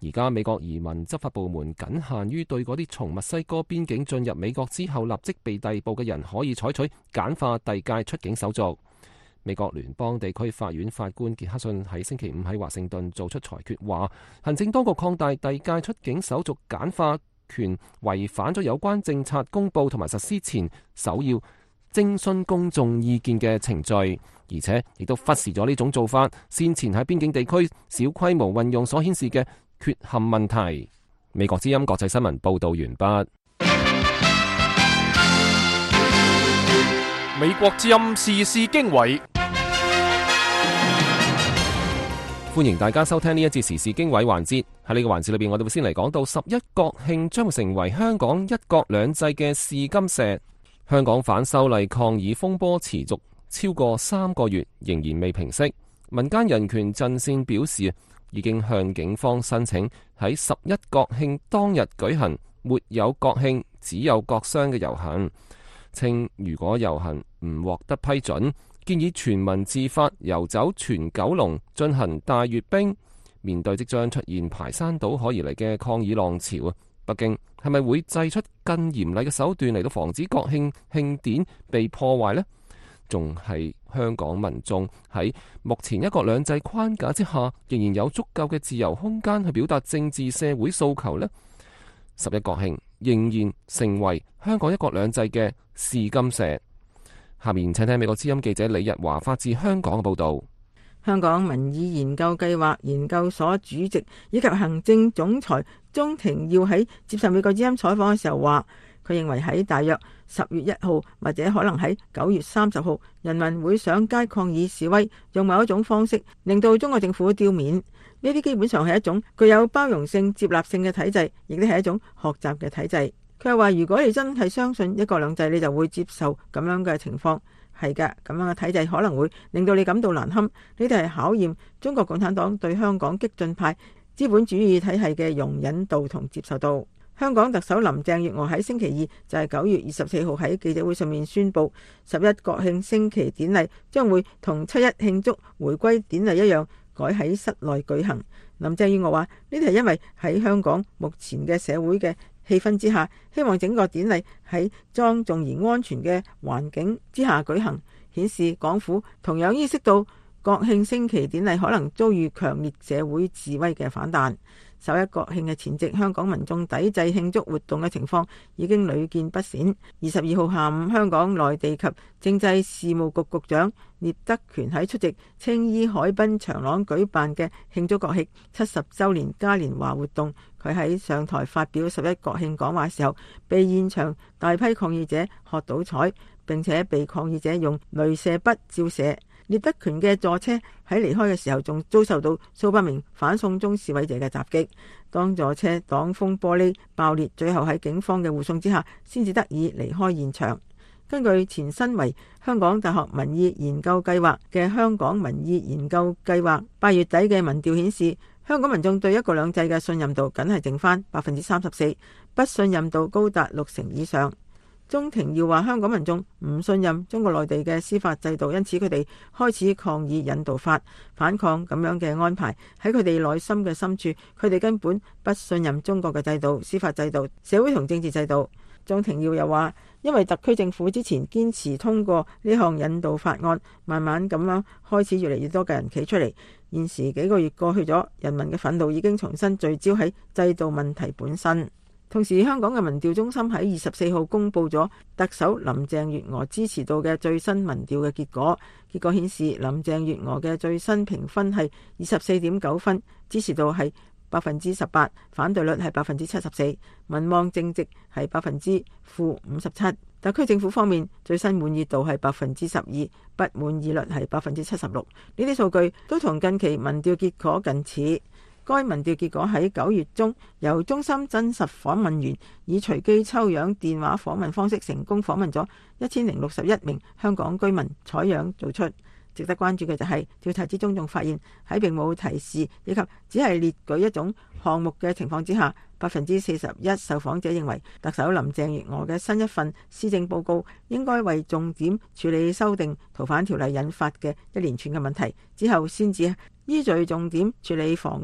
而家美國移民執法部門僅限於對嗰啲從墨西哥邊境進入美國之後立即被逮捕嘅人，可以採取簡化遞解出境手續。美國聯邦地區法院法官傑克遜喺星期五喺華盛頓做出裁決，話行政當局擴大遞解出境手續簡化權，違反咗有關政策公佈同埋實施前首要徵詢公眾意見嘅程序，而且亦都忽視咗呢種做法先前喺邊境地區小規模運用所顯示嘅缺陷問題。美國之音國際新聞報導完畢。 美國之音時事經緯， 歡迎大家收聽呢一節時事經緯環節。喺呢個環節裏邊，我哋會先嚟講到十一國慶將會成為香港一國兩制嘅試金石。香港反修例抗議風波持續超過三個月，仍然未平息。民間人權陣線表示，已經向警方申請喺十一國慶當日舉行沒有國慶只有國殤嘅遊行，稱如果遊行唔獲得批准，建議全民自發遊走全九龍進行大閱兵。面對即將出現排山倒海而嚟嘅抗議浪潮啊，北京係咪會祭出更嚴厲嘅手段嚟到防止國慶慶典被破壞呢？仲係香港民眾喺目前一國兩制框架之下，仍然有足夠嘅自由空間去表達政治社會訴求呢？十一國慶仍然成為香港一國兩制嘅試金石。下面請聽美國之音記者李日華發自香港嘅報道。 香港民意研究計劃研究所主席以及行政總裁鍾庭耀喺接受美國之音採訪嘅時候話，佢認為喺大約十月一號或者可能喺九月三十號，人民會上街抗議示威，用某一種方式令到中國政府丟面。呢啲基本上係一種具有包容性、接納性嘅體制，亦都係一種學習嘅體制。佢又話，如果你真係相信一國兩制，你就會接受咁樣嘅情況。係㗎，咁樣嘅體制可能會令到你感到難堪。呢啲係考驗中國共產黨對香港激進派資本主義體系嘅容忍度同接受度。香港特首林鄭月娥喺星期二，就係九月二十四號喺記者會上面宣布，十一國慶升旗典禮將會同七一慶祝回歸典禮一樣，改喺室內舉行。林鄭月娥話：呢啲係因為喺香港目前嘅社會嘅氣氛之下，希望整個典禮喺莊重而安全嘅環境之下舉行，顯示港府同樣意識到國慶升旗典禮可能遭遇強烈社會示威嘅反彈。十一國慶嘅前夕，香港民眾抵制慶祝活動嘅情況已經屢見不鮮。二十二號下午，香港內地及政制事務局局長聶德權喺出席青衣海濱長廊舉辦嘅慶祝國慶七十週年嘉年華活動，佢喺上台發表十一國慶講話時候，被現場大批抗議者喝倒彩，並且被抗議者用鐳射筆照射。聶德權嘅座車喺離開嘅時候，仲遭受到數百名反送中示威者嘅襲擊。當座車擋風玻璃爆裂，最後喺警方嘅護送之下，先至得以離開現場。根據前身為香港大學民意研究計劃嘅香港民意研究計劃八月底嘅民調顯示，香港民眾對一國兩制嘅信任度僅係剩翻百分之三十四，不信任度高達六成以上。鍾庭耀話，香港民眾唔信任中國內地嘅司法制度，因此佢哋開始抗議引渡法，反抗咁樣嘅安排。喺佢哋內心嘅深處，佢哋根本不信任中國嘅制度、司法制度、社會同政治制度。鍾庭耀又話，因為特區政府之前堅持通過呢項引渡法案，慢慢咁樣開始越嚟越多嘅人企出嚟。現時幾個月過去咗，人民嘅憤怒已經重新聚焦喺制度問題本身。同時，香港嘅民調中心喺二十四號公布咗特首林鄭月娥支持度嘅最新民調嘅結果。結果顯示，林鄭月娥嘅最新評分係二十四點九分，支持度係百分之十八，反對率係百分之七十四，民望正值係百分之負五十七。特區政府方面，最新滿意度係百分之十二，不滿意率係百分之七十六。呢啲數據都同近期民調結果近似。該民調結果喺九月中由中心真實訪問員以隨機抽樣電話訪問方式成功訪問咗一千零六十一名香港居民採樣做出。值得關注嘅就係調查之中仲發現，喺並冇提示以及只係列舉一種項目嘅情況之下，百分之四十一受訪者認為特首林鄭月娥嘅新一份施政報告應該為重點處理修訂逃犯條例引發嘅一連串嘅問題，之後先至依序重點處理房屋、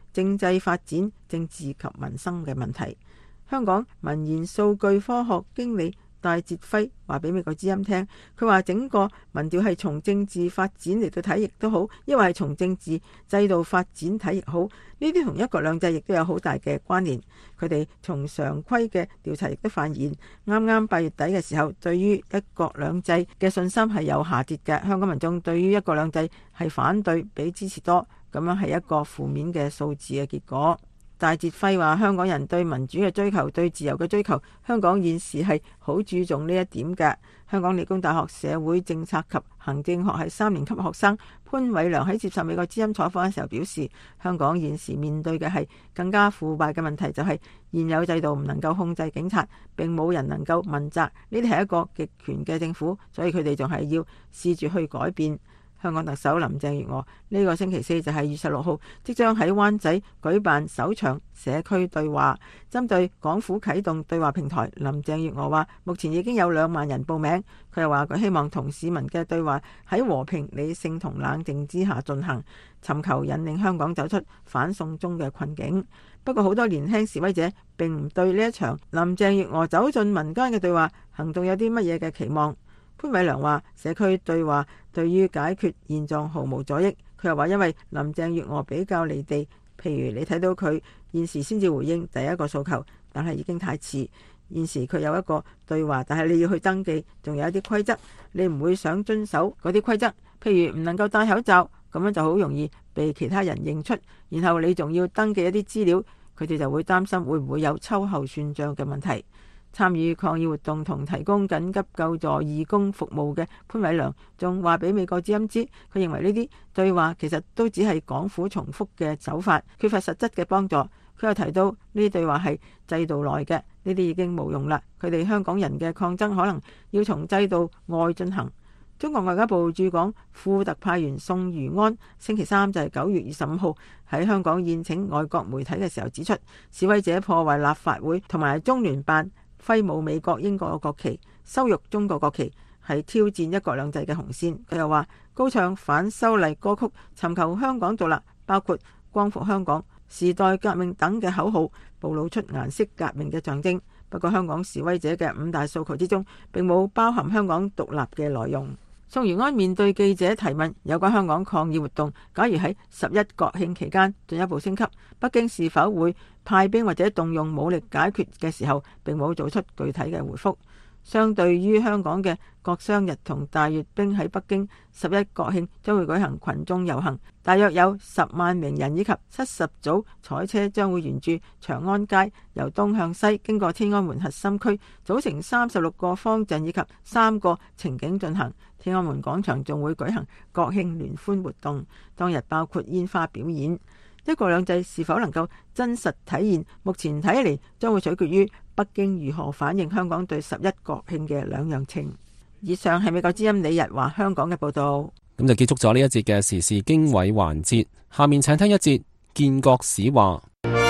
政制發展、政治及民生嘅問題。香港民研數據科學經理戴哲輝話俾美國之音聽，佢話整個民調係從政治發展嚟到睇亦都好，抑或係從政治制度發展睇亦好，呢啲同一國兩制亦都有好大嘅關聯。佢哋從常規嘅調查亦都發現，啱啱八月底嘅時候，對於一國兩制嘅信心係有下跌嘅，香港民眾對於一國兩制係反對比支持多，咁樣係一個負面嘅數字嘅結果。戴哲輝話：香港人對民主嘅追求、對自由嘅追求，香港現時係好注重呢一點嘅。香港理工大學社會政策及行政學系三年級學生潘偉良喺接受美國之音採訪嘅時候表示，香港現時面對嘅係更加腐敗嘅問題，就係現有制度唔能夠控制警察，並冇人能夠問責，呢啲係一個極權嘅政府，所以佢哋仲係要試住去改變。香港特首林鄭月娥呢個星期四就係二十六號，即將喺灣仔舉辦首場社區對話。針對港府啟動對話平台，林鄭月娥話目前已經有兩萬人報名。佢又話佢希望同市民嘅對話喺和平、理性同冷靜之下進行，尋求引領香港走出反送中嘅困境。不過好多年輕示威者並唔對呢一場林鄭月娥走進民間嘅對話行動有啲乜嘢嘅期望。潘偉良話社區對話對於解決現狀毫無阻益。佢又話因為林鄭月娥比較離地，譬如你睇到佢現時先至回應第一個訴求，但係已經太遲。現時佢有一個對話，但係你要去登記，仲有一啲規則，你唔會想遵守嗰啲規則，譬如唔能夠戴口罩，咁樣就好容易被其他人認出，然後你仲要登記一啲資料，佢哋就會擔心會唔會有秋後算賬嘅問題。參與抗議活動同提供緊急救助義工服務嘅潘偉良仲話俾美國之音知，佢認為呢啲對話其實都只係港府重複嘅手法，缺乏實質嘅幫助。佢又提到呢啲對話係制度內嘅，呢啲已經冇用啦。佢哋香港人嘅抗爭可能要從制度外進行。中國外交部駐港副特派員宋如安星期三就係九月二十五號喺香港宴請外國媒體嘅時候指出，示威者破壞立法會同埋中聯辦，揮舞美國、英國嘅國旗，羞辱中國國旗，係挑戰一國兩制嘅紅線。佢又話高唱反修例歌曲，尋求香港獨立，包括光復香港、時代革命等嘅口號，暴露出顏色革命嘅象徵。不過香港示威者嘅五大訴求之中並冇包含香港獨立嘅內容。宋如安面對記者提問有關香港抗議活動，假如喺十一國慶期間進一步升級，北京是否會派兵或者動用武力解決嘅時候，並冇做出具體嘅回覆。相對於香港嘅國殤日同大閱兵，喺北京十一國慶將會舉行群眾遊行，大約有十萬名人以及七十組彩車將會沿住長安街由東向西經過天安門核心區，組成三十六個方陣以及三個情景進行。天安門廣場仲會舉行國慶聯歡活動，當日包括煙花表演。一國兩制是否能夠真實體現，目前睇嚟將會取決於北京如何反映香港對十一國慶嘅兩樣情。以上係美國之音李日華香港嘅報道。 咁就結束咗呢一節嘅時事經緯環節，下面請聽一節建國史話。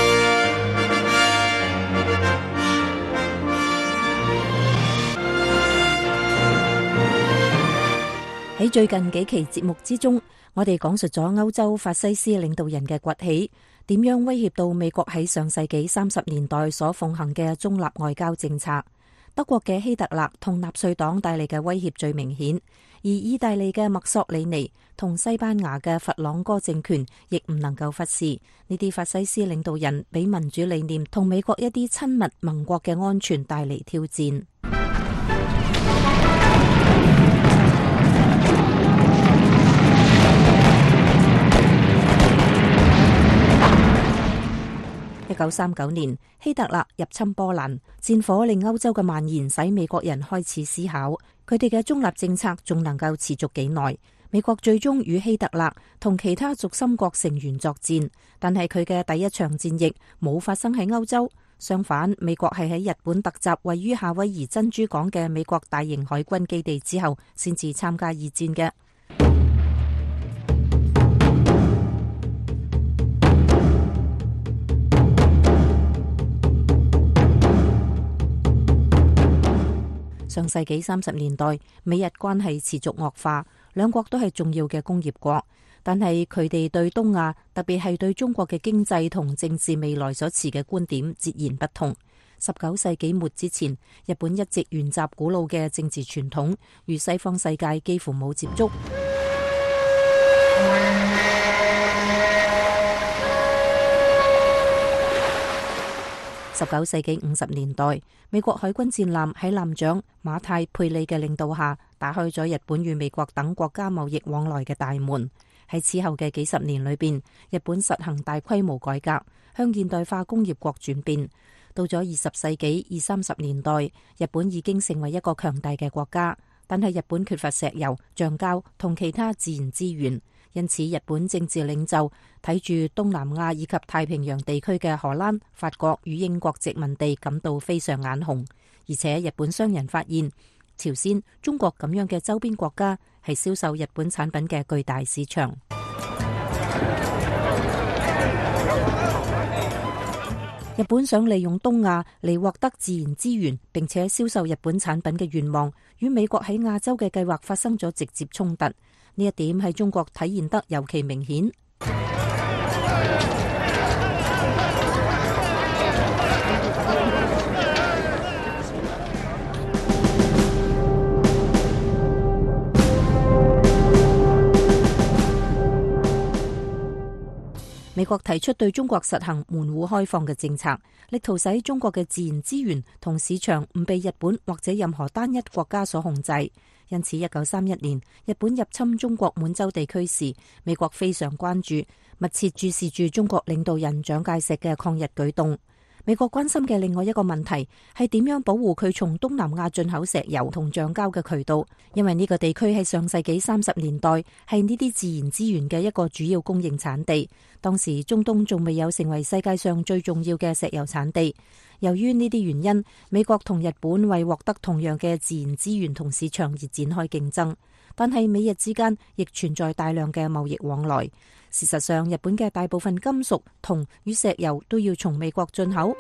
喺最近幾期節目之中，我哋講述咗歐洲法西斯領導人嘅崛起，點樣威脅到美國喺上世紀三十年代所奉行嘅中立外交政策。德國嘅希特勒同納粹黨帶嚟嘅威脅最明顯，而意大利嘅墨索里尼同西班牙嘅佛朗哥政權亦唔能夠忽視。呢啲法西斯領導人俾民主理念同美國一啲親密盟國嘅安全帶嚟挑戰。一九三九年，希特勒入侵波蘭，戰火令歐洲嘅蔓延使美國人開始思考，佢哋嘅中立政策仲能夠持續幾耐？美國最終與希特勒同其他軸心國成員作戰，但係佢嘅第一場戰役冇發生喺歐洲，相反，美國係喺日本突襲位於夏威夷珍珠港嘅美國大型海軍基地之後，先至參加二戰嘅。上世紀三十年代，美日關係持續惡化，兩國都係重要嘅工業國。 但係佢哋對東亞，特別係對中國嘅經濟同政治未來所持嘅觀點截然不同。十九世紀末之前，日本一直沿襲古老嘅政治傳統，與西方世界幾乎冇接觸。十九世紀五十年代，美國海軍戰艦喺艦長馬太佩里嘅領導下，打開咗日本與美國等國家貿易往來嘅大門。喺此後嘅幾十年裏邊，日本實行大規模改革，向現代化工業國轉變。到咗二十世紀二三十年代，日本已經成為一個強大嘅國家，但係日本缺乏石油、橡膠同其他自然資源。因此，日本政治領袖睇住東南亞以及太平洋地區嘅荷蘭、法國與英國殖民地感到非常眼紅。而且日本商人發現，朝鮮、中國咁樣嘅周邊國家係銷售日本產品嘅巨大市場。日本想利用東亞嚟獲得自然資源，並且銷售日本產品嘅願望，與美國喺亞洲嘅計劃發生咗直接衝突。呢一點喺中國體現得尤其明顯。美國提出對中國實行門戶開放嘅政策，力圖使中國嘅自然資源同市場唔被日本或者任何單一國家所控制。因此，一九三一年日本入侵中國滿洲地區時，美國非常關注，密切注視住中國領導人蔣介石嘅抗日舉動。美國關心嘅另外一個問題係點樣保護佢從東南亞進口石油同橡膠嘅渠道，因為呢個地區喺上世紀三十年代係呢啲自然資源嘅一個主要供應產地。當時中東仲未有成為世界上最重要嘅石油產地。由於呢啲原因，美國同日本為獲得同樣嘅自然資源同市場而展開競爭。但係美日之間亦存在大量嘅貿易往來。事實上，日本嘅大部分金屬、銅與石油都要從美國進口。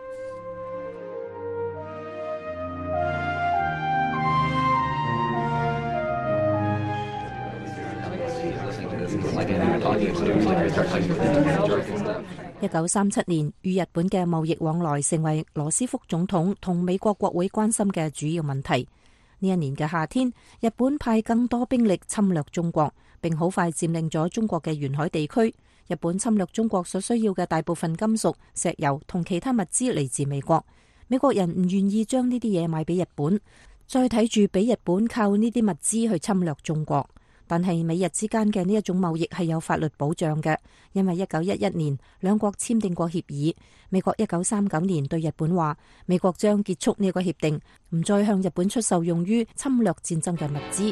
一九三七年，與日本嘅貿易往來成為羅斯福總統同美國國會關心嘅主要問題。呢一年嘅夏天，日本派更多兵力侵略中國，並好快佔領咗中國嘅沿海地區。日本侵略中國所需要嘅大部分金屬、石油同其他物資嚟自美國。美國人唔願意將呢啲嘢賣俾日本，再睇住俾日本靠呢啲物資去侵略中國。但係美日之間嘅呢一種貿易係有法律保障嘅，因為一九一一年兩國簽訂過協議。美國一九三九年對日本話，美國將結束呢個協定，唔再向日本出售用於侵略戰爭嘅物資。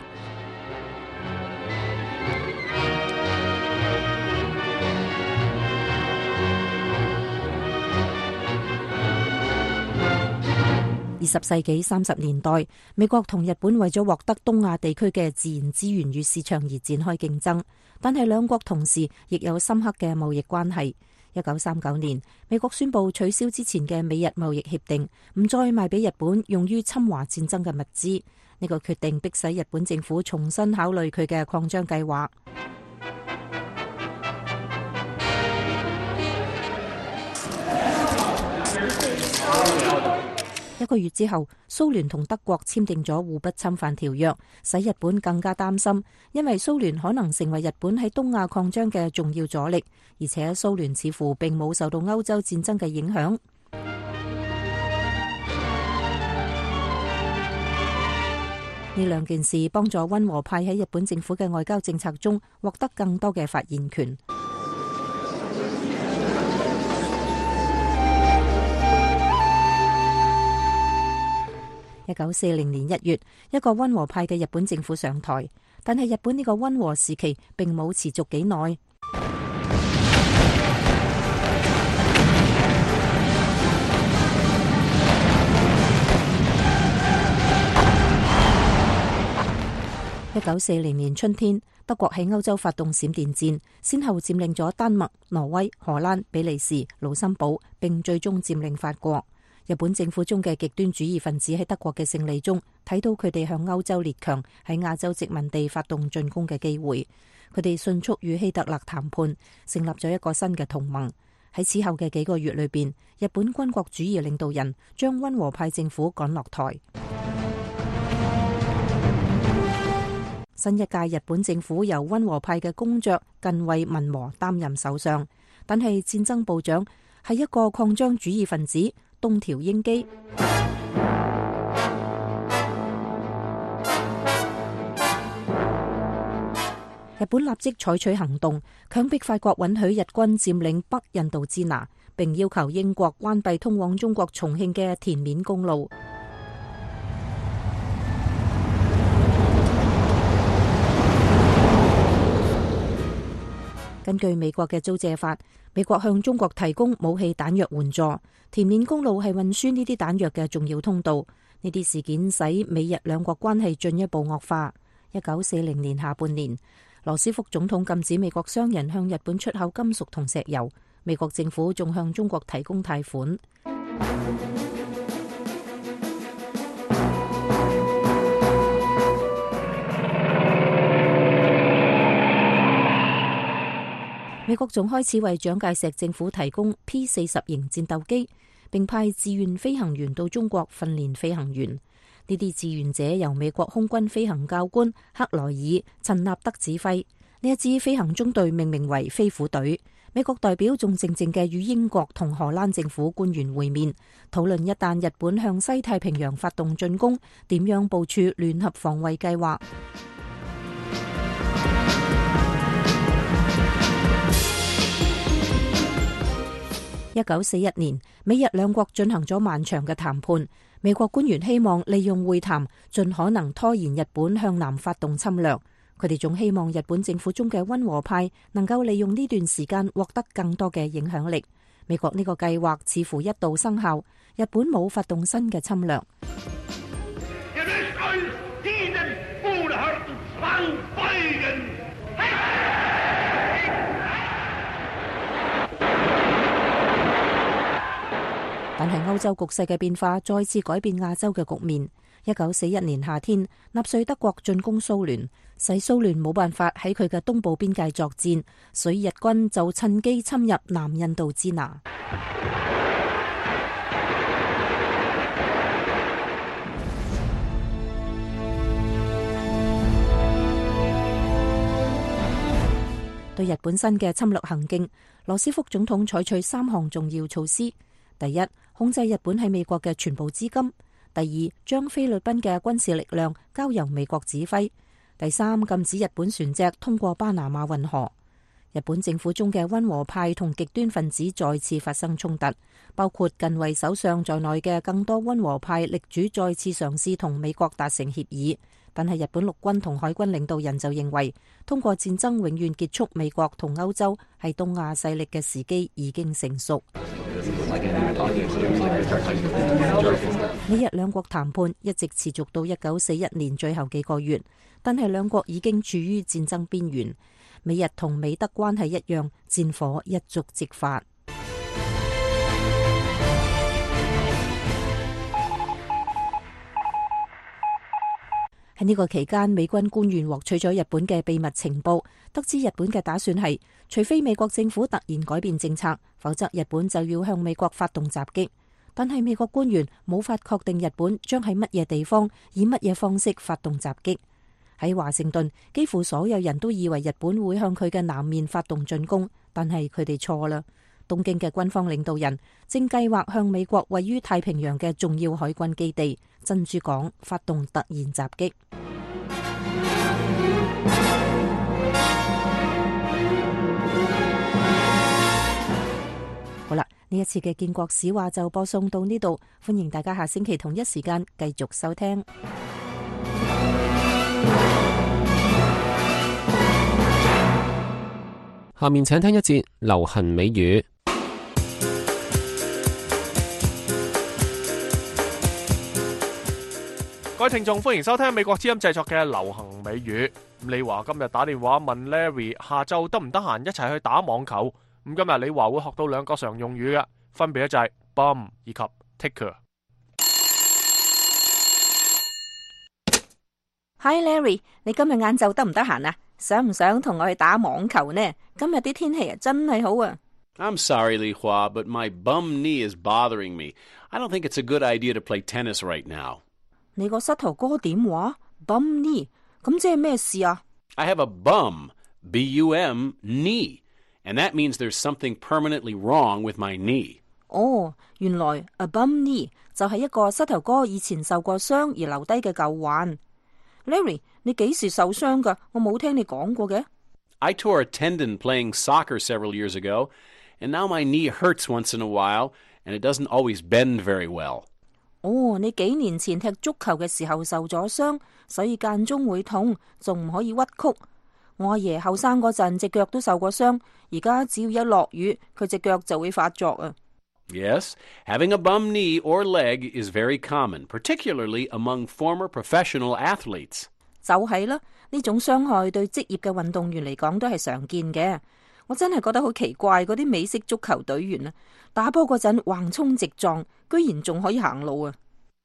二十世紀三十年代，美國同日本為咗獲得東亞地區嘅自然資源與市場而展開競爭，但係兩國同時亦有深刻嘅貿易關係。一九三九年，美國宣布取消之前嘅美日貿易協定，唔再賣俾日本用於侵華戰爭嘅物資。呢個決定迫使日本政府重新考慮佢嘅擴張計劃。一個月之後，蘇聯同德國簽訂咗互不侵犯條約，使日本更加擔心，因為蘇聯可能成為日本喺東亞擴張嘅重要阻力，而且蘇聯似乎並冇受到歐洲戰爭嘅影響。呢兩件事幫助溫和派喺日本政府嘅外交政策中獲得更多嘅發言權。一九四零年一月，一個溫和派嘅日本政府上台，但係日本呢個溫和時期並冇持續幾耐。一九四零年春天，德國喺歐洲發動閃電戰，先後佔領咗丹麥、挪威、荷蘭、比利時、盧森堡，並最終佔領法國。日本政府中嘅極端主義分子喺德國嘅勝利中睇到佢哋向歐洲列強喺亞洲殖民地發動進攻嘅機會， 佢哋迅速與希特勒談判，成立咗一個新嘅同盟。喺此後嘅幾個月裏邊，日本軍國主義領導人將溫和派政府趕落台。新一屆日本政府由溫和派嘅公爵近衛文和擔任首相，但係戰爭部長係一個擴張主義分子東條英機。日本立即採取行動，強迫法國允許日軍佔領北印度支那，並要求英國關閉通往中國重慶嘅田面公路。根據美國嘅租借法，美國向中國提供武器彈藥援助，田面公路係運輸呢啲彈藥嘅重要通道。呢啲事件使美日兩國關係進一步惡化。一九四零年下半年，羅斯福總統禁止美國商人向日本出口金屬同石油，美國政府仲向中國提供貸款。美國仲開始為蔣介石政府提供 P 四十型戰鬥機，並派志願飛行員到中國訓練飛行員。呢啲志願者由美國空軍飛行教官克萊爾陳納德指揮。呢一支飛行中隊命名為飛虎隊。美國代表仲靜靜嘅與英國同荷蘭政府官員會面，討論一旦日本向西太平洋發動進攻，點樣部署聯合防衛計劃。一九四一年，美日兩國進行咗漫長嘅談判。美國官員希望利用會談盡可能拖延日本向南發動侵略。佢哋仲希望日本政府中嘅溫和派能夠利用呢段時間獲得更多嘅影響力。美國呢個計劃似乎一度生效，日本冇發動新嘅侵略。但係歐洲局勢嘅變化再次改變亞洲嘅局面。一九四一年夏天，納粹德國進攻蘇聯，使蘇聯冇辦法喺佢嘅東部邊界作戰，所以日軍就趁機侵入南印度支那。對日本新嘅侵略行徑，羅斯福總統採取三項重要措施。第一，控制日本喺美國嘅全部資金；第二，將菲律賓嘅軍事力量交由美國指揮；第三，禁止日本船隻通過巴拿馬運河。日本政府中嘅溫和派同極端分子再次發生衝突，包括近衛首相在內嘅更多溫和派力主再次嘗試同美國達成協議。但係日本陸軍同海軍領導人就認為，通過戰爭永遠結束美國同歐洲係東亞勢力嘅時機已經成熟。美日兩國談判一直持續到一九四一年最後幾個月，但係兩國已經處於戰爭邊緣。美日同美德關係一樣，戰火一觸即發。喺呢個期間，美軍官員獲取咗日本嘅秘密情報，得知日本嘅打算係，除非美國政府突然改變政策，否則日本就要向美國發動襲擊。但係美國官員無法確定日本將喺乜嘢地方，以乜嘢方式發動襲擊。喺華盛頓，幾乎所有人都以為日本會向佢嘅南面發動進攻，但係佢哋錯啦。東京嘅軍方領導人正計劃向美國位於太平洋嘅重要海軍基地珍珠港發動突然襲擊。好啦，呢一次嘅建國史話就播送到呢度，歡迎大家下星期同一時間繼續收聽。 下面請聽一節流行美語。 各位聽眾，歡迎收聽美國之音製作嘅流行美語。李華今日打電話問 Larry 下晝得唔得閒一齊去打網球。咁今日李華會學到兩個常用語嘅，分別就係 bum 以及 taker。 Hi Larry，你今日晏晝得唔得閒啊？ 想唔想同我去打網球呢？今日啲天氣啊真係好啊。 I'm sorry, Li Hua, but my bum knee is bothering me. I don't think it's a good idea to play tennis right now. 你個膝頭哥點話 ？bum knee 咁即係咩事啊？ I have a bum, B U M, knee, and that means there's something permanently wrong with my knee. 哦，原來 a bum knee 就係一個膝頭哥以前受過傷而留低嘅舊患。Larry， 你幾時受傷㗎？我冇聽你講過嘅。 I tore a tendon playing soccer several years ago, and now my knee hurts once in a while, and it doesn't always bend very well. 哦，你幾年前踢足球嘅時候受咗傷，所以間中會痛，仲唔可以屈曲。我阿爺後生嗰陣隻腳都受過傷，而家只要一落雨，佢隻腳就會發作啊。 Yes, having a bum knee or leg is very common, particularly among former professional athletes. 就係啦，呢種傷害對職業嘅運動員嚟講都係常見嘅。我真係覺得好奇怪，嗰啲美式足球隊員啊，打波嗰陣橫衝直撞，居然仲可以行路啊。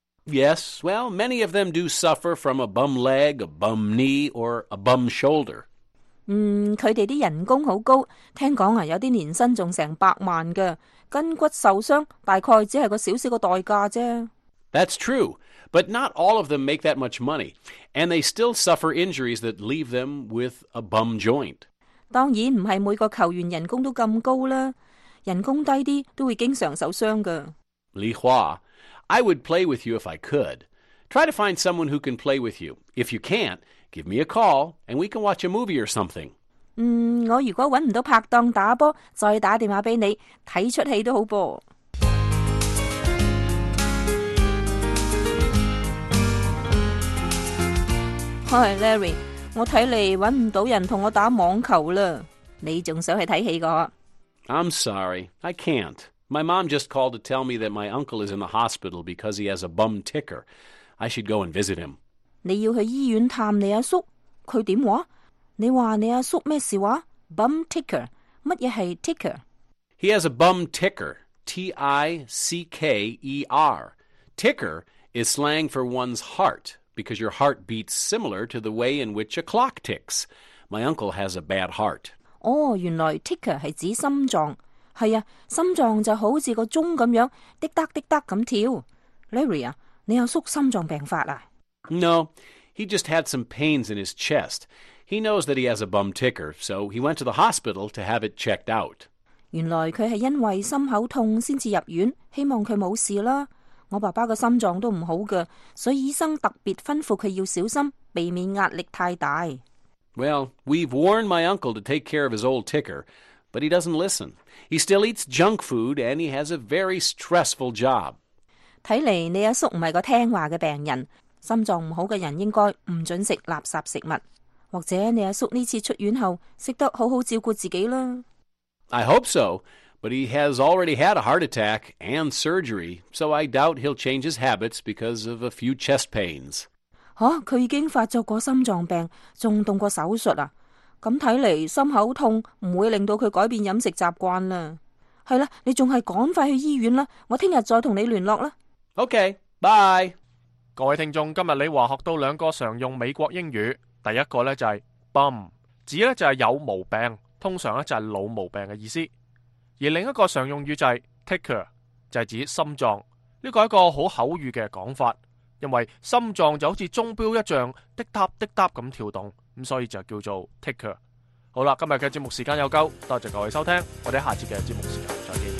Yes, well, many of them do suffer from a bum leg, a bum knee, or a bum shoulder. 嗯，佢哋啲人工好高，聽講啊，有啲年薪仲成百萬㗎，筋骨受傷大概只係個少少個代價啫。 That's true, but not all of them make that much money, and they still suffer injuries that leave them with a bum joint. 當然唔係每個球員人工都咁高啦，人工低啲都會經常受傷㗎。 Li Hua, I would play with you if I could. Try to find someone who can play with you. If you can't, give me a call, and we can watch a movie or something. 嗯，我如果揾唔到拍檔打波，再打電話俾你睇出戲都好噃。Hi Larry， 我睇嚟揾唔到人同我打網球啦，你仲想去睇戲個？ I'm sorry, I can't. My mom just called to tell me that my uncle is in the hospital because he has a bum ticker. I should go and visit him. 你要去醫院探你阿叔，佢點話？你話你阿叔咩事話 ？Bum ticker， 乜嘢係 ticker？ He has a bum ticker, T I C K E R. Ticker is slang for one's heart because your heart beats similar to the way in which a clock ticks. My uncle has a bad heart. 哦，原來 ticker 係指心臟。係啊，心臟就好似個鐘咁樣，滴答滴答咁跳。Larry 啊，你阿叔心臟病發啊？ No, he just had some pains in his chest. He knows that he has a bum ticker, so he went to the hospital to have it checked out. 原來佢係因為心口痛先至入院，希望佢冇事啦。我爸爸嘅心臟都唔好嘅，所以醫生特別吩咐佢要小心，避免壓力太大。 Well, we've warned my uncle to take care of his old ticker, but he doesn't listen. He still eats junk food, and he has a very stressful job. 睇嚟你阿叔唔係個聽話嘅病人，心臟唔好嘅人應該唔准食垃圾食物，或者你阿叔呢次出院後識得好好照顧自己啦。 I hope so, but he has already had a heart attack and surgery, so I doubt he'll change his habits because of a few chest pains. 吓，佢已經發作過心臟病，仲動過手術啊！咁睇嚟心口痛唔會令到佢改變飲食習慣啦。係啦，你仲係趕快去醫院啦，我聽日再同你聯絡啦。 Okay, bye. 各位聽眾，今日李華學到兩個常用美國英語，第一個呢就係 bum， 指呢就係有毛病，通常呢就係老毛病嘅意思。而另一個常用語就係 ticker， 就係指心臟。呢個係一個好口語嘅講法，因為心臟就好似鐘錶一樣，滴答滴答咁跳動，咁所以就叫做 ticker。好啦，今日嘅節目時間有夠，多謝各位收聽，我哋下次嘅節目時間再見。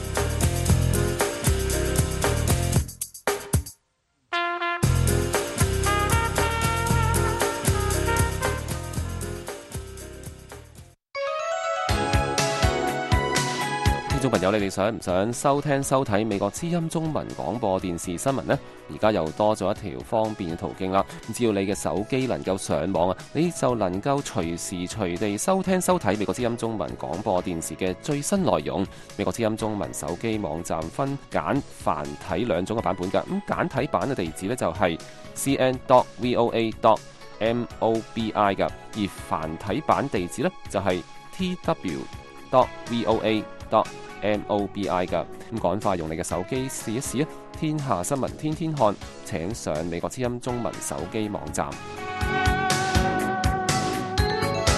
聽眾朋友，你哋想唔想收聽收睇美國之音中文廣播電視新聞呢？而家又多咗一條方便嘅途徑啦！只要你嘅手機能夠上網啊，你就能夠隨時隨地收聽收睇美國之音中文廣播電視嘅最新內容。美國之音中文手機網站分簡繁體兩種嘅版本㗎。咁簡體版嘅地址呢，就係 c n dot voa dot mobi 㗎，而繁體版地址呢，就係 t w dot voa dot mobi 噶，咁趕快用你嘅手機試一試啊！天下新聞天天看，請上美國之音中文手機網站。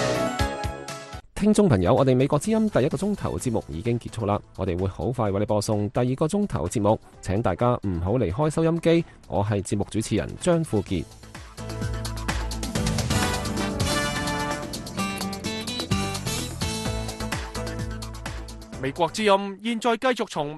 聽眾朋友，我哋美國之音第一個鐘頭節目已經結束啦，我哋會好快為你播送第二個鐘頭節目，請大家唔好離開收音機。我係節目主持人張富傑。 美國之音現在繼續從